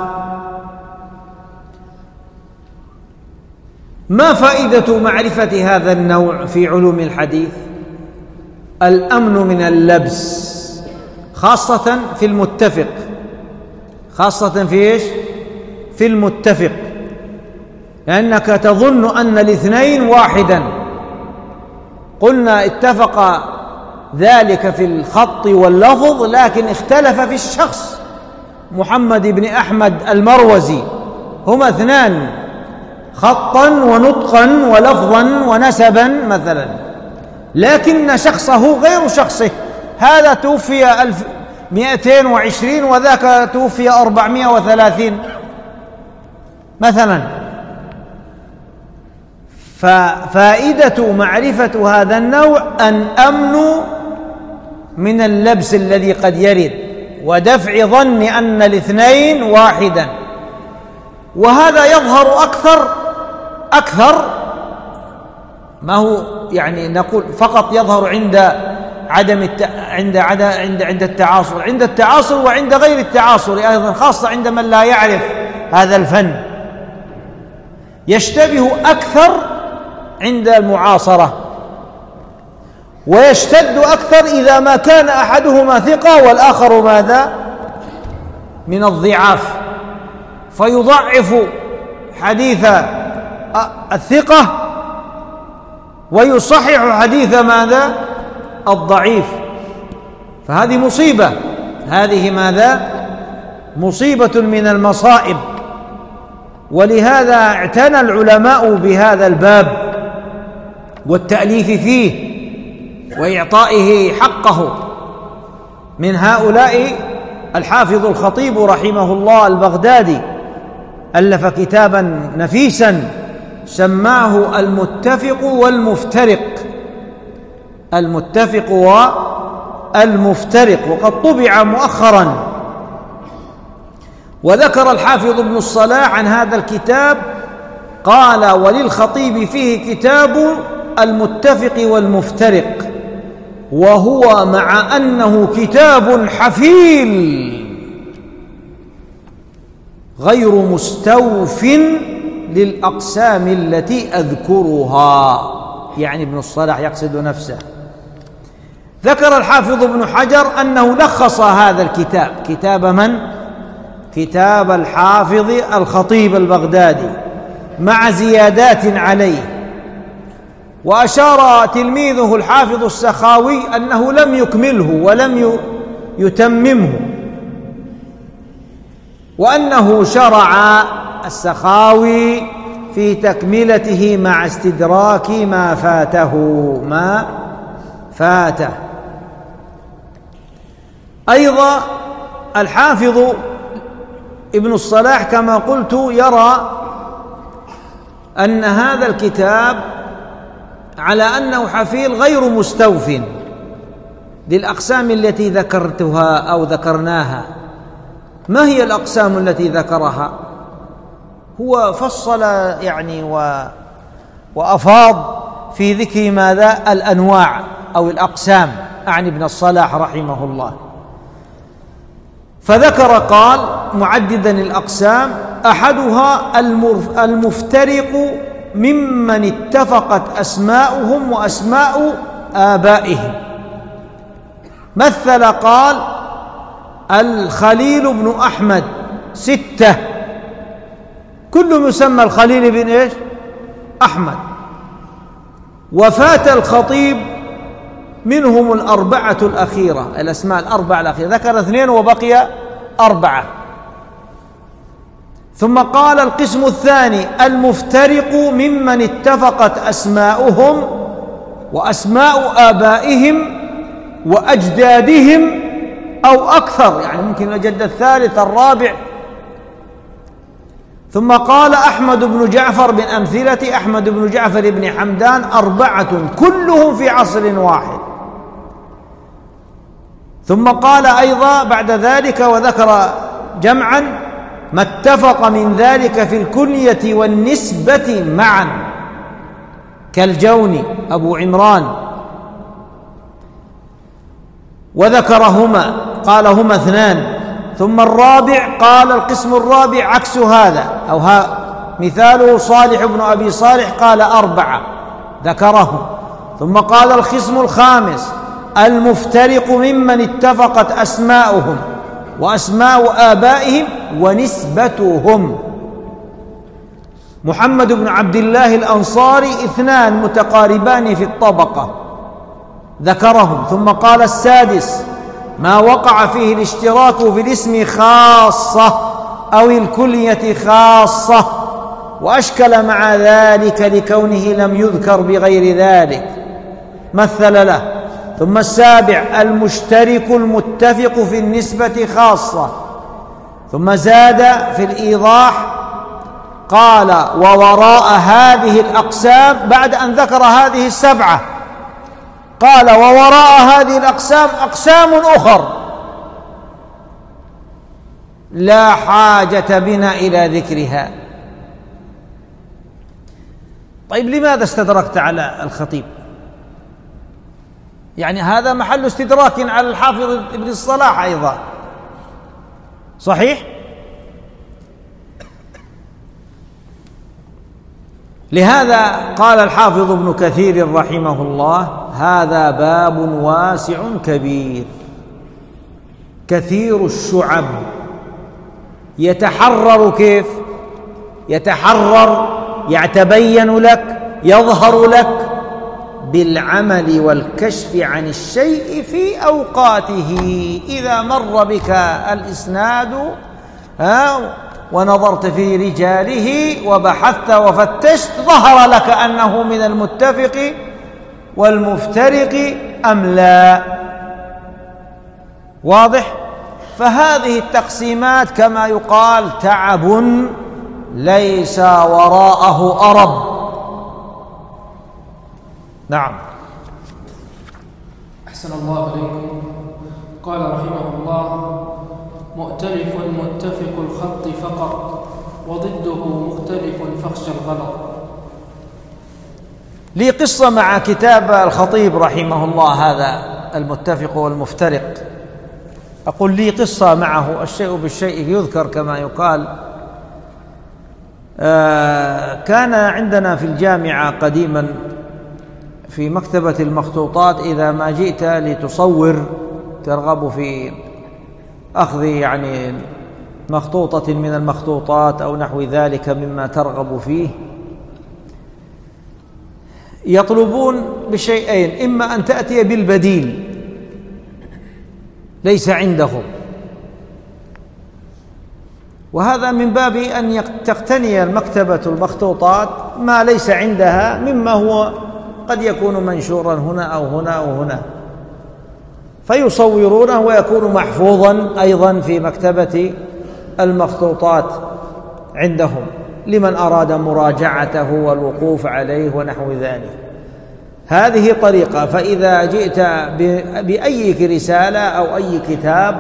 ما فائدة معرفة هذا النوع في علوم الحديث؟ الأمن من اللبس، خاصة في المتفق. خاصة في إيش؟ في المتفق، لأنك تظن أن الاثنين واحدا. قلنا اتفق ذلك في الخط واللفظ، لكن اختلف في الشخص. محمد بن أحمد المروزي هما اثنان، خطا ونطقا ولفظا ونسبا مثلا، لكن شخصه غير شخصه. هذا توفي ألف مئتين وعشرين وذاك توفي أربعمائة وثلاثين مثلا. ففائدة معرفة هذا النوع أن أمن من اللبس الذي قد يرد، ودفع ظن أن الاثنين واحدا. وهذا يظهر أكثر أكثر ما هو يعني نقول فقط يظهر عند عدم الت... عند عد... عند عند التعاصر عند التعاصر وعند غير التعاصر أيضا، خاصة عند من لا يعرف هذا الفن. يشتبه أكثر عند المعاصرة، ويشتد أكثر إذا ما كان أحدهما ثقة والآخر ماذا؟ من الضعاف، فيضعف حديث الثقة ويصحح حديث ماذا؟ الضعيف. فهذه مصيبة، هذه ماذا؟ مصيبة من المصائب. ولهذا اعتنى العلماء بهذا الباب والتأليف فيه وإعطائه حقه. من هؤلاء الحافظ الخطيب رحمه الله البغدادي، ألف كتابا نفيسا سماه المتفق والمفترق. المتفق والمفترق، وقد طبع مؤخرا. وذكر الحافظ ابن الصلاح عن هذا الكتاب قال: وللخطيب فيه كتاب المتفق والمفترق، وهو مع أنه كتاب حفيل غير مستوف للأقسام التي أذكرها، يعني ابن الصلاح يقصد نفسه. ذكر الحافظ ابن حجر أنه لخص هذا الكتاب، كتاب من؟ كتاب الحافظ الخطيب البغدادي مع زيادات عليه، وأشار تلميذه الحافظ السخاوي أنه لم يكمله ولم يتممه، وأنه شرع السخاوي في تكملته مع استدراك ما فاته ما فاته. أيضا الحافظ ابن الصلاح كما قلت يرى أن هذا الكتاب على أنه حفيل غير مستوف للأقسام التي ذكرتها أو ذكرناها. ما هي الأقسام التي ذكرها؟ هو فصل يعني و وأفاض في ذكر ماذا؟ الأنواع أو الأقسام، أعني ابن الصلاح رحمه الله. فذكر قال معددا الأقسام: أحدها المفترق ممن اتفقت أسماؤهم وأسماء آبائهم. مثل قال: الخليل بن أحمد ستة، كلهم يسمى الخليل بن إيش؟ أحمد. وفات الخطيب منهم الأربعة الأخيرة، الأسماء الأربعة الأخيرة، ذكر اثنين وبقي أربعة. ثم قال: القسم الثاني المفترق ممن اتفقت أسماؤهم وأسماء آبائهم وأجدادهم أو أكثر، يعني ممكن الجد الثالث الرابع. ثم قال: أحمد بن جعفر من أمثلة أحمد بن جعفر بن حمدان أربعة كلهم في عصر واحد. ثم قال أيضا بعد ذلك وذكر جمعا: ما اتفق من ذلك في الكنية والنسبة معا، كالجوني أبو عمران، وذكرهما قال هما اثنان. ثم الرابع قال: القسم الرابع عكس هذا، أو ها مثاله صالح بن أبي صالح، قال أربعة ذكرهم. ثم قال: القسم الخامس المفترق ممن اتفقت أسماؤهم وأسماء آبائهم ونسبتهم. محمد بن عبد الله الأنصاري اثنان متقاربان في الطبقة ذكرهم. ثم قال: السادس ما وقع فيه الاشتراك في الاسم خاصة أو الكلية خاصة، وأشكل مع ذلك لكونه لم يذكر بغير ذلك، مثل له. ثم السابع المشترك المتفق في النسبة خاصة. ثم زاد في الإيضاح قال: ووراء هذه الأقسام، بعد أن ذكر هذه السبعة قال: ووراء هذه الأقسام أقسام أخر لا حاجة بنا إلى ذكرها. طيب لماذا استدركت على الخطيب؟ يعني هذا محل استدراك على الحافظ ابن الصلاح أيضا، صحيح؟ لهذا قال الحافظ ابن كثير رحمه الله: هذا باب واسع كبير كثير الشعب، يتحرر كيف؟ يتحرر يتبين لك، يظهر لك بالعمل والكشف عن الشيء في أوقاته. إذا مر بك الإسناد ها ونظرت في رجاله وبحثت وفتشت، ظهر لك أنه من المتفق والمفترق أم لا. واضح؟ فهذه التقسيمات كما يقال تعب ليس وراءه أرب. نعم. أحسن الله عليكم. قال رحمه الله: مؤتلف متفق الخط فقط، وضده مختلف فاخشى الغلط. لي قصة مع كتاب الخطيب رحمه الله هذا المتفق والمفترق. أقول لي قصة معه، الشيء بالشيء يذكر كما يقال. كان عندنا في الجامعة قديما في مكتبة المخطوطات إذا ما جئت لتصور ترغب في أخذ يعني مخطوطة من المخطوطات أو نحو ذلك مما ترغب فيه، يطلبون بشيئين: إما أن تأتي بالبديل ليس عندهم، وهذا من باب أن تقتني المكتبة المخطوطات ما ليس عندها مما هو قد يكون منشورا هنا أو هنا أو هنا، فيصورونه ويكون محفوظا أيضا في مكتبة المخطوطات عندهم لمن أراد مراجعته والوقوف عليه ونحو ذلك. هذه طريقة. فإذا جئت بأي رسالة أو أي كتاب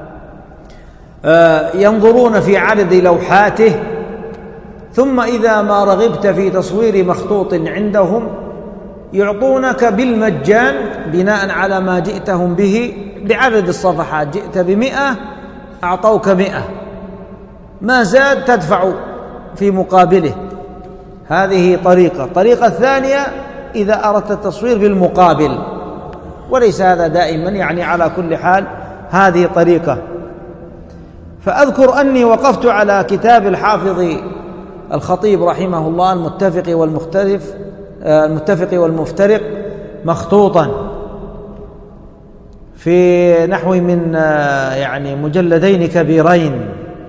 ينظرون في عدد لوحاته، ثم إذا ما رغبت في تصوير مخطوط عندهم يعطونك بالمجان بناء على ما جئتهم به بعدد الصفحات. جئت بمئة أعطوك مئة، ما زاد تدفع في مقابله. هذه طريقة. الطريقة الثانية إذا أردت التصوير بالمقابل، وليس هذا دائما، يعني على كل حال هذه طريقة. فأذكر أني وقفت على كتاب الحافظ الخطيب رحمه الله المتفق والمختلف المتفق والمفترق مخطوطا في نحو من يعني مجلدين كبيرين.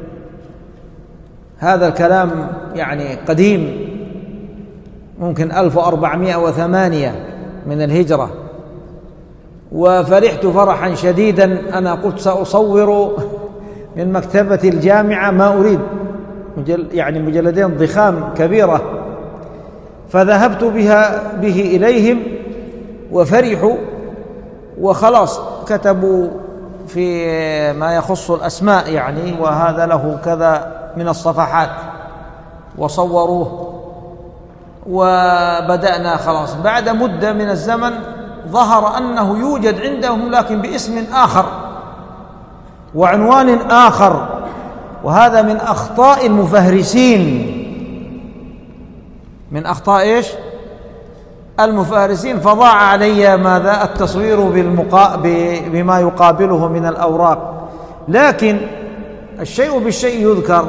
هذا الكلام يعني قديم، ممكن ألف وأربعمائة وثمانية من الهجرة، وفرحت فرحا شديدا. أنا قلت سأصور من مكتبة الجامعة ما أريد، يعني مجلدين ضخام كبيرة. فذهبت بها به إليهم وفرحوا، وخلاص كتبوا في ما يخص الأسماء يعني وهذا له كذا من الصفحات وصوروه، وبدأنا خلاص. بعد مدة من الزمن ظهر أنه يوجد عندهم لكن باسم آخر وعنوان آخر، وهذا من أخطاء المفهرسين، من أخطاء إيش؟ المفهرسين. فضاع علي ماذا؟ التصوير بالمقا... بما يقابله من الأوراق. لكن الشيء بالشيء يذكر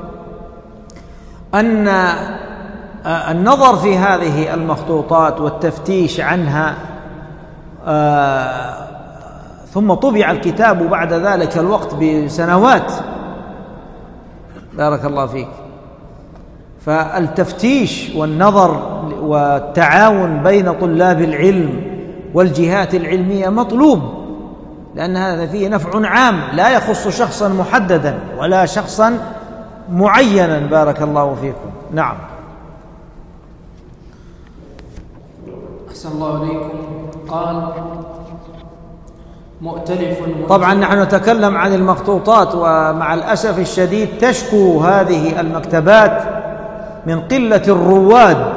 أن النظر في هذه المخطوطات والتفتيش عنها، آه ثم طبع الكتاب بعد ذلك الوقت بسنوات، بارك الله فيك. فالتفتيش والنظر والتعاون بين طلاب العلم والجهات العلمية مطلوب، لأن هذا فيه نفع عام لا يخص شخصا محددا ولا شخصا معينا، بارك الله فيكم. نعم. أحسن الله عليكم. قال: مؤتلف. طبعا نحن نتكلم عن المخطوطات، ومع الأسف الشديد تشكو هذه المكتبات من قلة الرواد،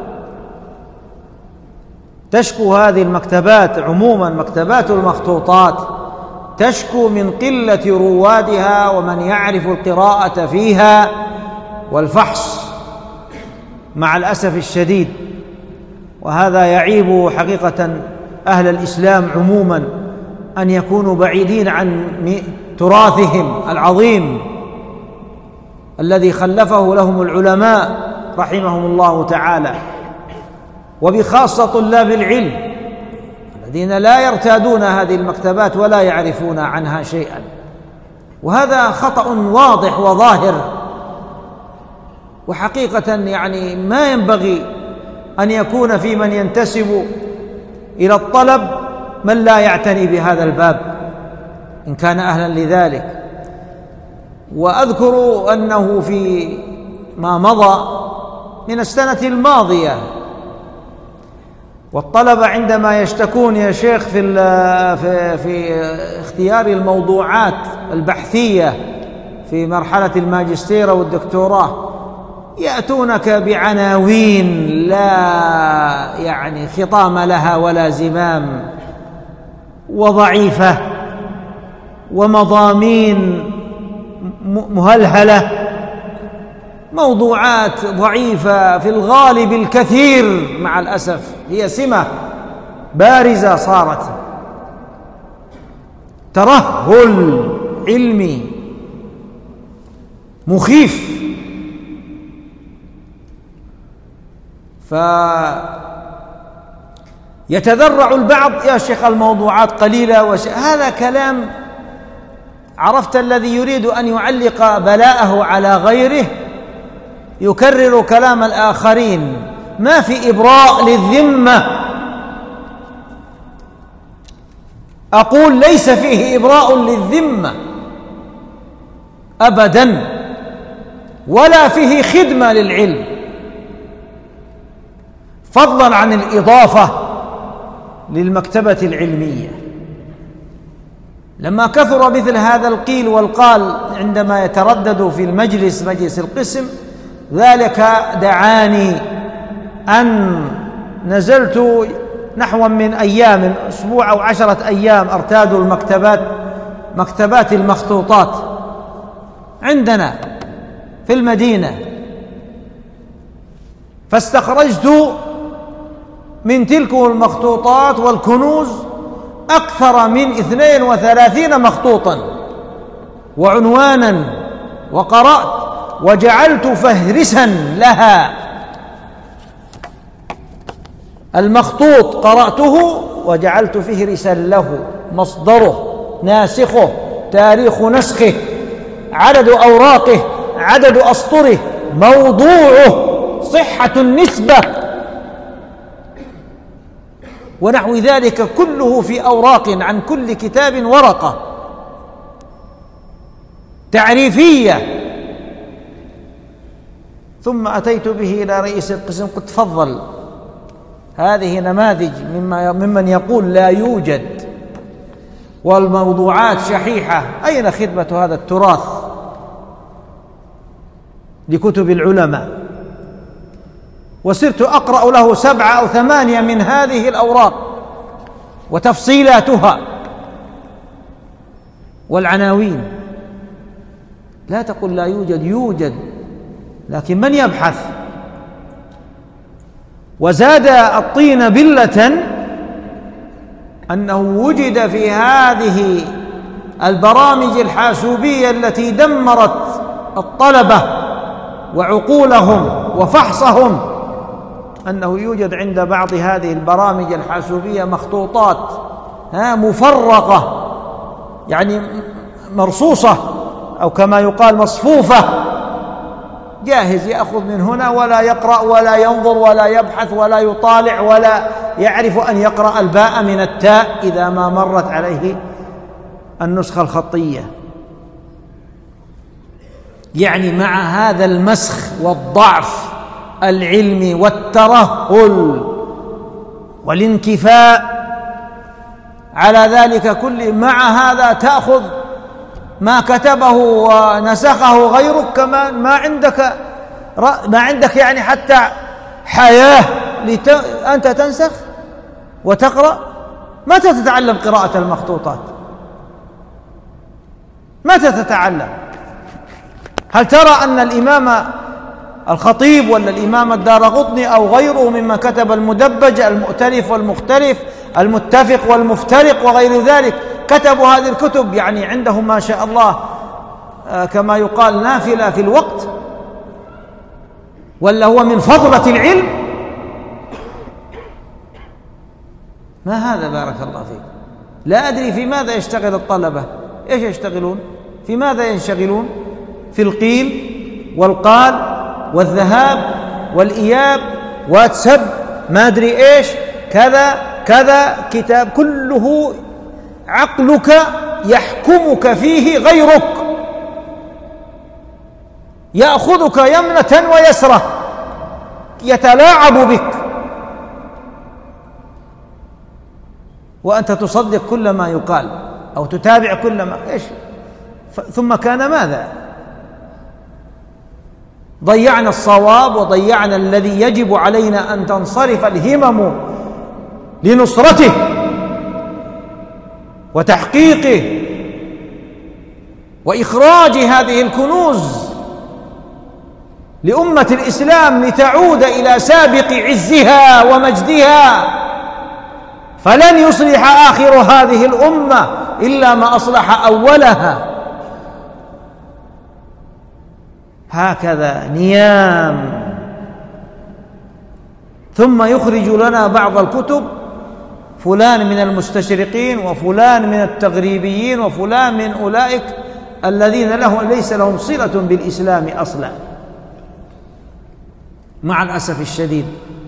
تشكو هذه المكتبات عموما مكتبات المخطوطات تشكو من قلة روادها ومن يعرف القراءة فيها والفحص، مع الأسف الشديد. وهذا يعيب حقيقة أهل الإسلام عموما أن يكونوا بعيدين عن تراثهم العظيم الذي خلفه لهم العلماء رحمهم الله تعالى، وبخاصة طلاب العلم الذين لا يرتادون هذه المكتبات ولا يعرفون عنها شيئا. وهذا خطأ واضح وظاهر، وحقيقة يعني ما ينبغي أن يكون في من ينتسب إلى الطلب من لا يعتني بهذا الباب إن كان أهلا لذلك. وأذكر أنه في ما مضى من السنة الماضية، والطلبة عندما يشتكون يا شيخ في في في اختيار الموضوعات البحثية في مرحلة الماجستير والدكتوراه يأتونك بعناوين لا يعني خطام لها ولا زمام، وضعيفة، ومضامين مهلهلة، موضوعات ضعيفة في الغالب الكثير، مع الأسف هي سمة بارزة صارت، ترهل علمي مخيف. فيتذرع البعض: يا شيخ الموضوعات قليلة وش... هذا كلام، عرفت، الذي يريد أن يعلق بلاءه على غيره يكرر كلام الآخرين، ما في إبراء للذمة. أقول ليس فيه إبراء للذمة أبداً، ولا فيه خدمة للعلم، فضلاً عن الإضافة للمكتبة العلمية. لما كثر مثل هذا القيل والقال عندما يتردد في المجلس، مجلس القسم، ذلك دعاني أن نزلت نحو من أيام، أسبوع أو عشرة أيام، أرتاد المكتبات، مكتبات المخطوطات عندنا في المدينة، فاستخرجت من تلك المخطوطات والكنوز أكثر من اثنين وثلاثين مخطوطا وعنوانا، وقرأت وجعلت فهرسا لها. المخطوط قرأته وجعلت فهرسا له، مصدره، ناسخه، تاريخ نسخه، عدد أوراقه، عدد أسطره، موضوعه، صحة النسبة، ونحو ذلك، كله في أوراق، عن كل كتاب ورقة تعريفية. ثم أتيت به إلى رئيس القسم، قلت: تفضل، هذه نماذج مما ممن يقول لا يوجد والموضوعات شحيحة، أين خدمة هذا التراث لكتب العلماء؟ وصرت أقرأ له سبعة أو ثمانية من هذه الأوراق وتفصيلاتها والعناوين. لا تقل لا يوجد، يوجد، لكن من يبحث؟ وزاد الطين بلة أنه وجد في هذه البرامج الحاسوبية التي دمرت الطلبة وعقولهم وفحصهم، أنه يوجد عند بعض هذه البرامج الحاسوبية مخطوطات ها مفرقة، يعني مرصوصة، أو كما يقال مصفوفة، جاهز يأخذ من هنا ولا يقرأ ولا ينظر ولا يبحث ولا يطالع ولا يعرف أن يقرأ الباء من التاء إذا ما مرت عليه النسخة الخطية. يعني مع هذا المسخ والضعف العلمي والترهل والانكفاء على ذلك كله، مع هذا تأخذ ما كتبه ونسخه غيرك كمان، ما عندك ما عندك يعني حتى حياة لت... أنت تنسخ وتقرأ. متى تتعلم قراءة المخطوطات؟ متى تتعلم؟ هل ترى أن الإمام الخطيب ولا الإمام الدارقطني أو غيره ممن كتب المدبج، المؤتلف والمختلف، المتفق والمفترق وغير ذلك، كتبوا هذه الكتب يعني عندهم ما شاء الله آه كما يقال نافلة في الوقت، ولا هو من فضلة العلم؟ ما هذا بارك الله فيك. لا أدري في ماذا يشتغل الطلبة، إيش يشتغلون؟ في ماذا ينشغلون؟ في القيل والقال والذهاب والإياب واتسب ما أدري إيش كذا كذا، كتاب كله عقلك يحكمك فيه غيرك، يأخذك يمنة ويسرة، يتلاعب بك، وأنت تصدق كل ما يقال أو تتابع كل ما إيش. ثم كان ماذا؟ ضيعنا الصواب وضيعنا الذي يجب علينا أن تنصرف الهمم لنصرته وتحقيقه وإخراج هذه الكنوز لأمة الإسلام لتعود إلى سابق عزها ومجدها، فلن يصلح آخر هذه الأمة إلا ما أصلح أولها. هكذا نيام. ثم يخرج لنا بعض الكتب، فلان من المستشرقين وفلان من التغريبيين وفلان من أولئك الذين له ليس لهم صلة بالإسلام أصلا، مع الأسف الشديد.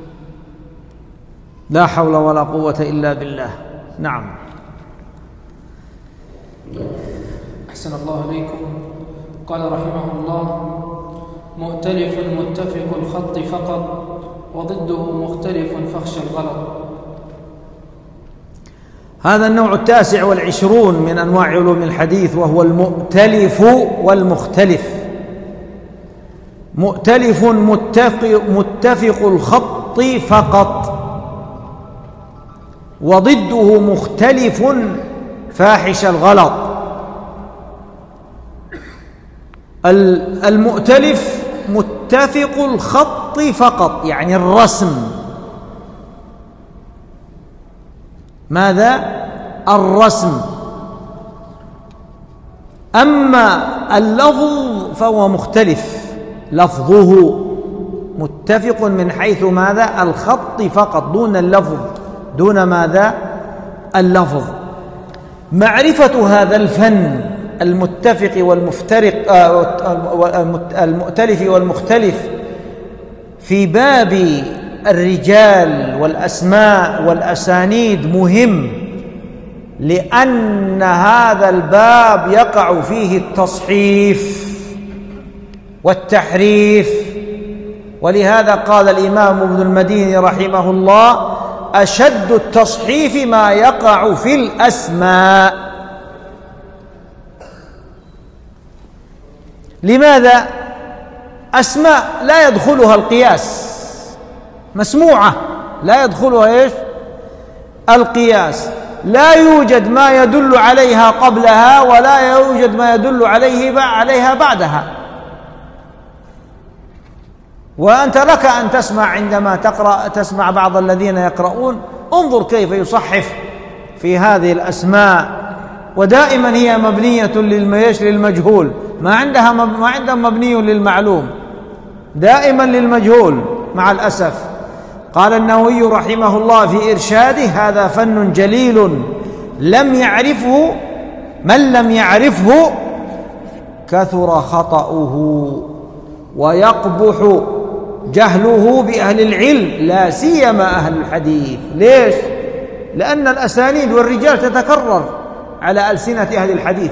لا حول ولا قوة إلا بالله. نعم. أحسن الله إليكم. قال رحمه الله: مؤتلف متفق الخط فقط، وضده مختلف فاخشى الغلط. هذا النوع التاسع والعشرون من أنواع علوم الحديث، وهو المؤتلف والمختلف. مؤتلف متفق, متفق الخط فقط، وضده مختلف فاحش الغلط. المؤتلف متفق الخط فقط، يعني الرسم. ماذا؟ الرسم. أما اللفظ فهو مختلف، لفظه متفق من حيث ماذا؟ الخط فقط، دون اللفظ، دون ماذا؟ اللفظ. معرفة هذا الفن المتفق والمفترق المؤتلف والمختلف في باب الرجال والأسماء والأسانيد مهم، لأن هذا الباب يقع فيه التصحيف والتحريف. ولهذا قال الإمام ابن المديني رحمه الله: أشد التصحيف ما يقع في الأسماء. لماذا؟ أسماء لا يدخلها القياس، مسموعة لا يدخلها إيش؟ القياس. لا يوجد ما يدل عليها قبلها، ولا يوجد ما يدل عليه عليها بعدها. وأنت لك أن تسمع عندما تقرأ، تسمع بعض الذين يقرؤون، انظر كيف يصحف في هذه الأسماء، ودائما هي مبنية للمجهول، ما عندها ما عندها مبني للمعلوم، دائما للمجهول مع الأسف. قال النووي رحمه الله في إرشاده: هذا فن جليل لم يعرفه من لم يعرفه كثر خطأه ويقبح جهله بأهل العلم، لا سيما أهل الحديث. ليش؟ لأن الأسانيد والرجال تتكرر على ألسنة أهل الحديث.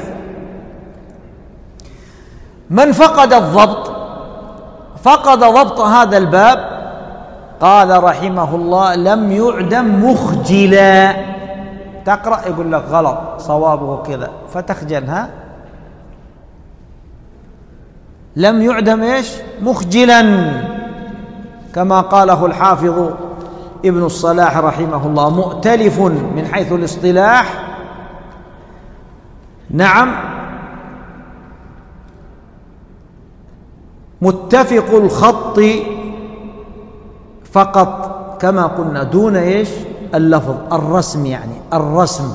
من فقد الضبط، فقد ضبط هذا الباب، قال رحمه الله: لم يعدم مخجلا. تقرأ يقول لك غلط، صوابه كذا، فتخجل. ها، لم يعدم ايش؟ مخجلا، كما قاله الحافظ ابن الصلاح رحمه الله: مؤتلف من حيث الاصطلاح، نعم، متفق الخط فقط، كما قلنا، دون ايش؟ اللفظ، الرسم، يعني الرسم.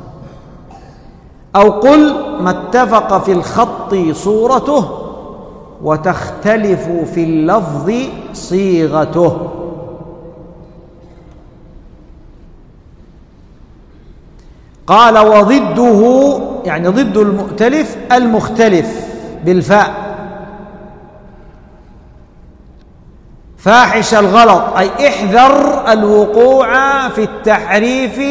أو قل ما اتفق في الخط صورته وتختلف في اللفظ صيغته. قال: وضده، يعني ضد المؤتلف المختلف بالفاء، فاحش الغلط، أي احذر الوقوع في التحريف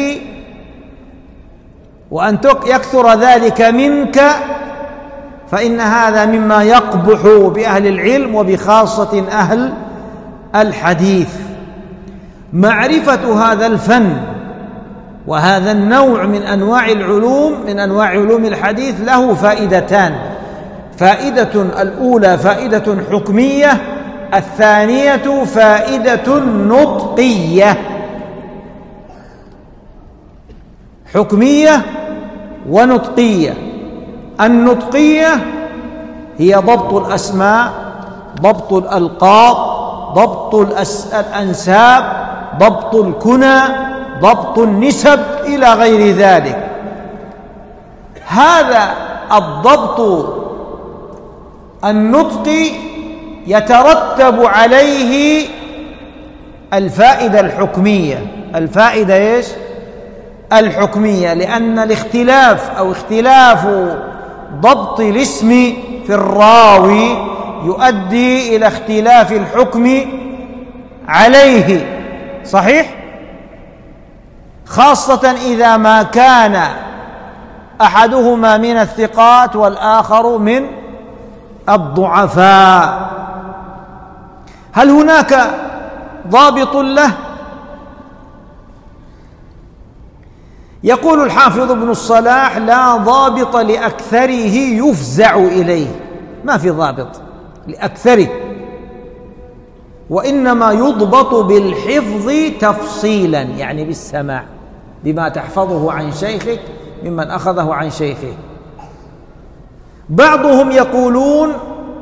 وأن يكثر ذلك منك، فإن هذا مما يقبح بأهل العلم وبخاصة أهل الحديث. معرفة هذا الفن وهذا النوع من أنواع العلوم، من أنواع علوم الحديث، له فائدتان: فائدة الأولى فائدة حكمية، الثانية فائدة نطقية. حكمية ونطقية. النطقية هي ضبط الأسماء، ضبط الألقاب، ضبط الأنساب، ضبط الكنى، ضبط النسب إلى غير ذلك. هذا الضبط النطقي يترتب عليه الفائدة الحكمية. الفائدة إيش؟ الحكمية، لأن الاختلاف أو اختلاف ضبط الاسم في الراوي يؤدي إلى اختلاف الحكم عليه، صحيح؟ خاصة إذا ما كان أحدهما من الثقات والآخر من الضعفاء. هل هناك ضابط له؟ يقول الحافظ ابن الصلاح: لا ضابط لأكثره يفزع إليه. ما في ضابط لأكثره، وإنما يضبط بالحفظ تفصيلا، يعني بالسماع، بما تحفظه عن شيخك ممن أخذه عن شيخه. بعضهم يقولون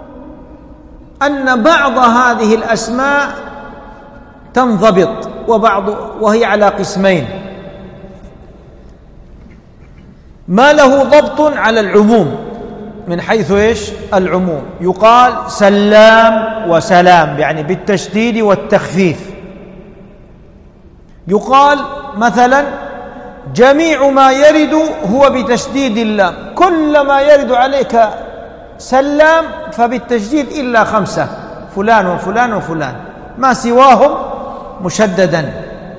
أن بعض هذه الأسماء تنضبط وبعض وهي على قسمين: ما له ضبط على العموم، من حيث إيش؟ العموم، يقال سلام وسلام، يعني بالتشديد والتخفيف. يقال مثلا جميع ما يرد هو بتشديد اللام، كل ما يرد عليك سلام فبالتشديد إلا خمسة، فلان وفلان وفلان، ما سواهم مشددا.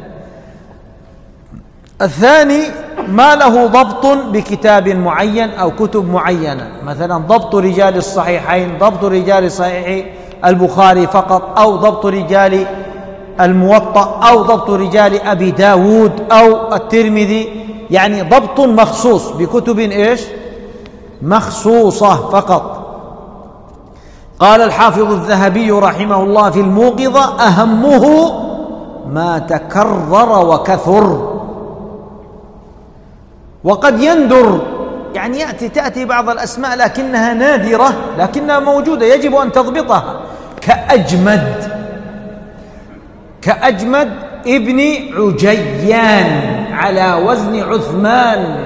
الثاني ما له ضبط بكتاب معين أو كتب معينة، مثلا ضبط رجال الصحيحين، ضبط رجال صحيح البخاري فقط، أو ضبط رجال الموطأ، أو ضبط رجال أبي داود أو الترمذي، يعني ضبط مخصوص بكتب إيش؟ مخصوصة فقط. قال الحافظ الذهبي رحمه الله في الموقظة: أهمه ما تكرر وكثر. وقد يندر، يعني يأتي تأتي بعض الأسماء لكنها نادرة لكنها موجودة يجب أن تضبطها، كأجمد، كأجمد ابن عجيان على وزن عثمان،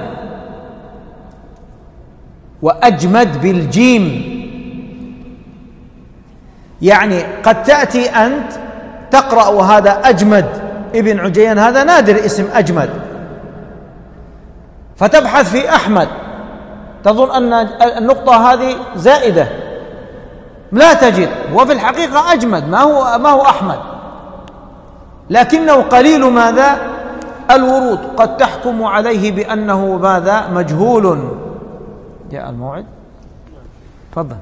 وأجمد بالجيم. يعني قد تأتي أنت تقرأ وهذا أجمد ابن عجيان، هذا نادر اسم أجمد، فتبحث في أحمد تظن أن النقطة هذه زائدة، لا تجد، وفي الحقيقة أجمد ما هو ما هو أحمد، لكنه قليل ماذا؟ الورود، قد تحكم عليه بأنه ماذا؟ مجهول. جاء الموعد، تفضل.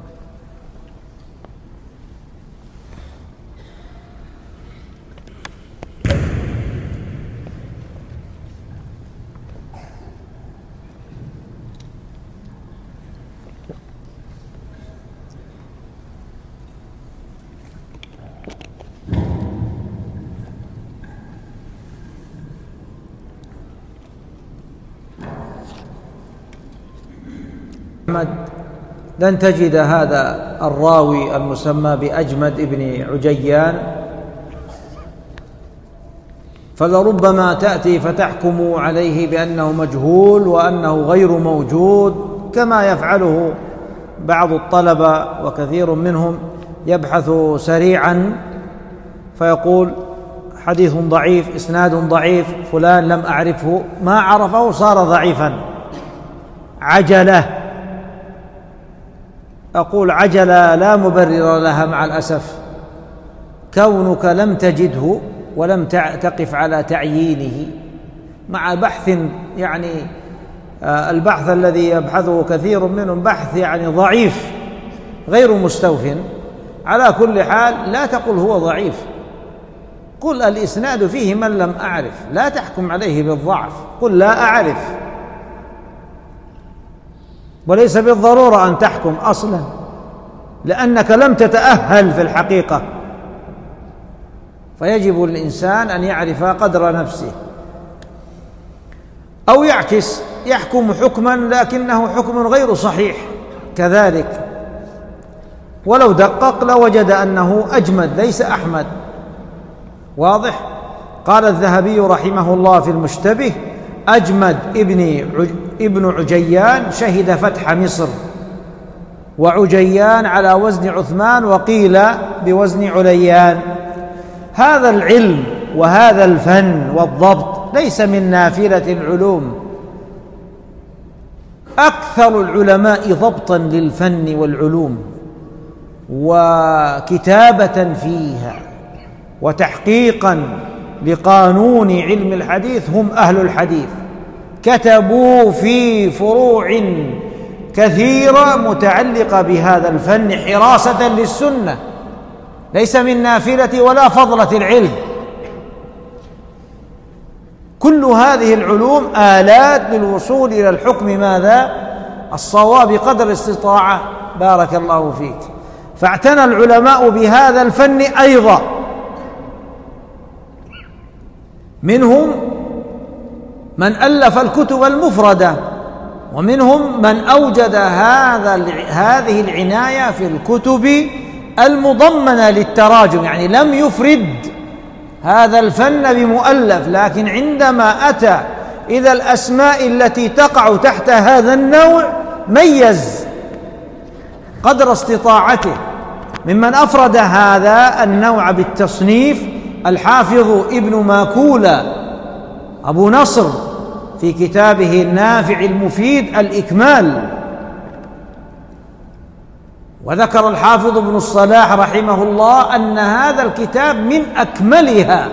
لن تجد هذا الراوي المسمى بأجمد ابن عجيان، فلربما تأتي فتحكم عليه بأنه مجهول وأنه غير موجود، كما يفعله بعض الطلبة، وكثير منهم يبحث سريعا فيقول حديث ضعيف، إسناد ضعيف، فلان لم أعرفه، ما عرفه صار ضعيفا. عجلة، أقول عجلة لا مبرر لها مع الأسف، كونك لم تجده ولم تقف على تعيينه مع بحث، يعني البحث الذي يبحثه كثير منهم بحث يعني ضعيف غير مستوف. على كل حال لا تقل هو ضعيف، قل الإسناد فيه من لم أعرف، لا تحكم عليه بالضعف، قل لا أعرف، وليس بالضرورة أن تحكم أصلا، لأنك لم تتأهل في الحقيقة، فيجب الإنسان أن يعرف قدر نفسه. أو يعكس، يحكم حكما لكنه حكم غير صحيح كذلك، ولو دقق لوجد أنه أجمد ليس أحمد. واضح؟ قال الذهبي رحمه الله في المشتبه: أجمد ابن ابن عجيان شهد فتح مصر، وعجيان على وزن عثمان، وقيل بوزن عليان. هذا العلم وهذا الفن والضبط ليس من نافلة العلوم. أكثر العلماء ضبطا للفن والعلوم وكتابة فيها وتحقيقا لقانون علم الحديث هم أهل الحديث، كتبوا في فروع كثيرة متعلقة بهذا الفن حراسة للسنة، ليس من نافلة ولا فضلة العلم. كل هذه العلوم آلات للوصول إلى الحكم ماذا؟ الصواب قدر الاستطاعة. بارك الله فيك. فاعتنى العلماء بهذا الفن أيضا، منهم من ألف الكتب المفردة، ومنهم من أوجد هذا هذه العناية في الكتب المضمنة للتراجم، يعني لم يفرد هذا الفن بمؤلف، لكن عندما أتى إلى الأسماء التي تقع تحت هذا النوع ميز قدر استطاعته. ممن أفرد هذا النوع بالتصنيف الحافظ ابن ماكولة أبو نصر في كتابه النافع المفيد الإكمال. وذكر الحافظ ابن الصلاح رحمه الله أن هذا الكتاب من أكملها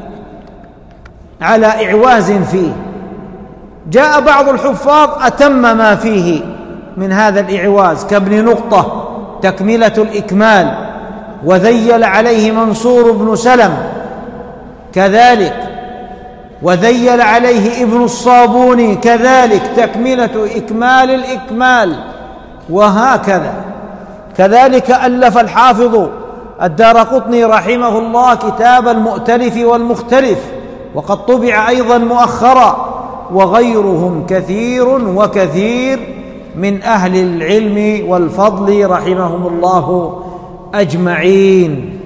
على إعواز فيه. جاء بعض الحفاظ أتم ما فيه من هذا الإعواز كابن نقطة تكملة الإكمال، وذيل عليه منصور بن سلم كذلك، وذيل عليه ابن الصابوني كذلك تكملة إكمال الإكمال، وهكذا. كذلك ألف الحافظ الدارقطني رحمه الله كتاب المؤتلف والمختلف، وقد طبع أيضا مؤخرا، وغيرهم كثير وكثير من أهل العلم والفضل رحمهم الله أجمعين.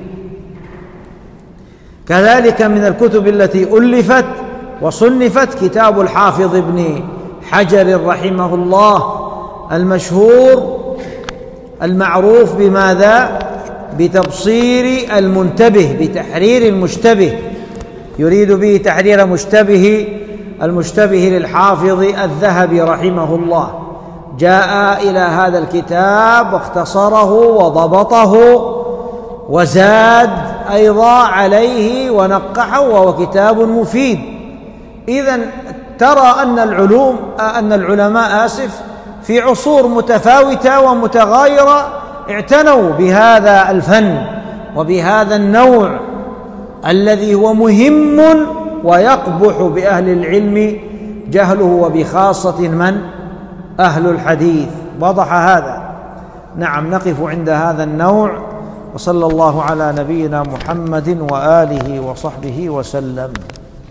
كذلك من الكتب التي ألفت وصنفت كتاب الحافظ ابن حجر رحمه الله المشهور المعروف بماذا؟ بتبصير المنتبه، بتحرير المشتبه، يريد به تحرير مشتبه المشتبه للحافظ الذهبي رحمه الله. جاء إلى هذا الكتاب واختصره وضبطه وزاد أيضا عليه ونقحه، وهو كتاب مفيد. إذن ترى أن العلوم أن العلماء آسف في عصور متفاوتة ومتغايرة اعتنوا بهذا الفن وبهذا النوع الذي هو مهم ويقبح بأهل العلم جهله، وبخاصة من؟ أهل الحديث. وضح هذا. نعم، نقف عند هذا النوع، وصلى الله على نبينا محمد وآله وصحبه وسلم.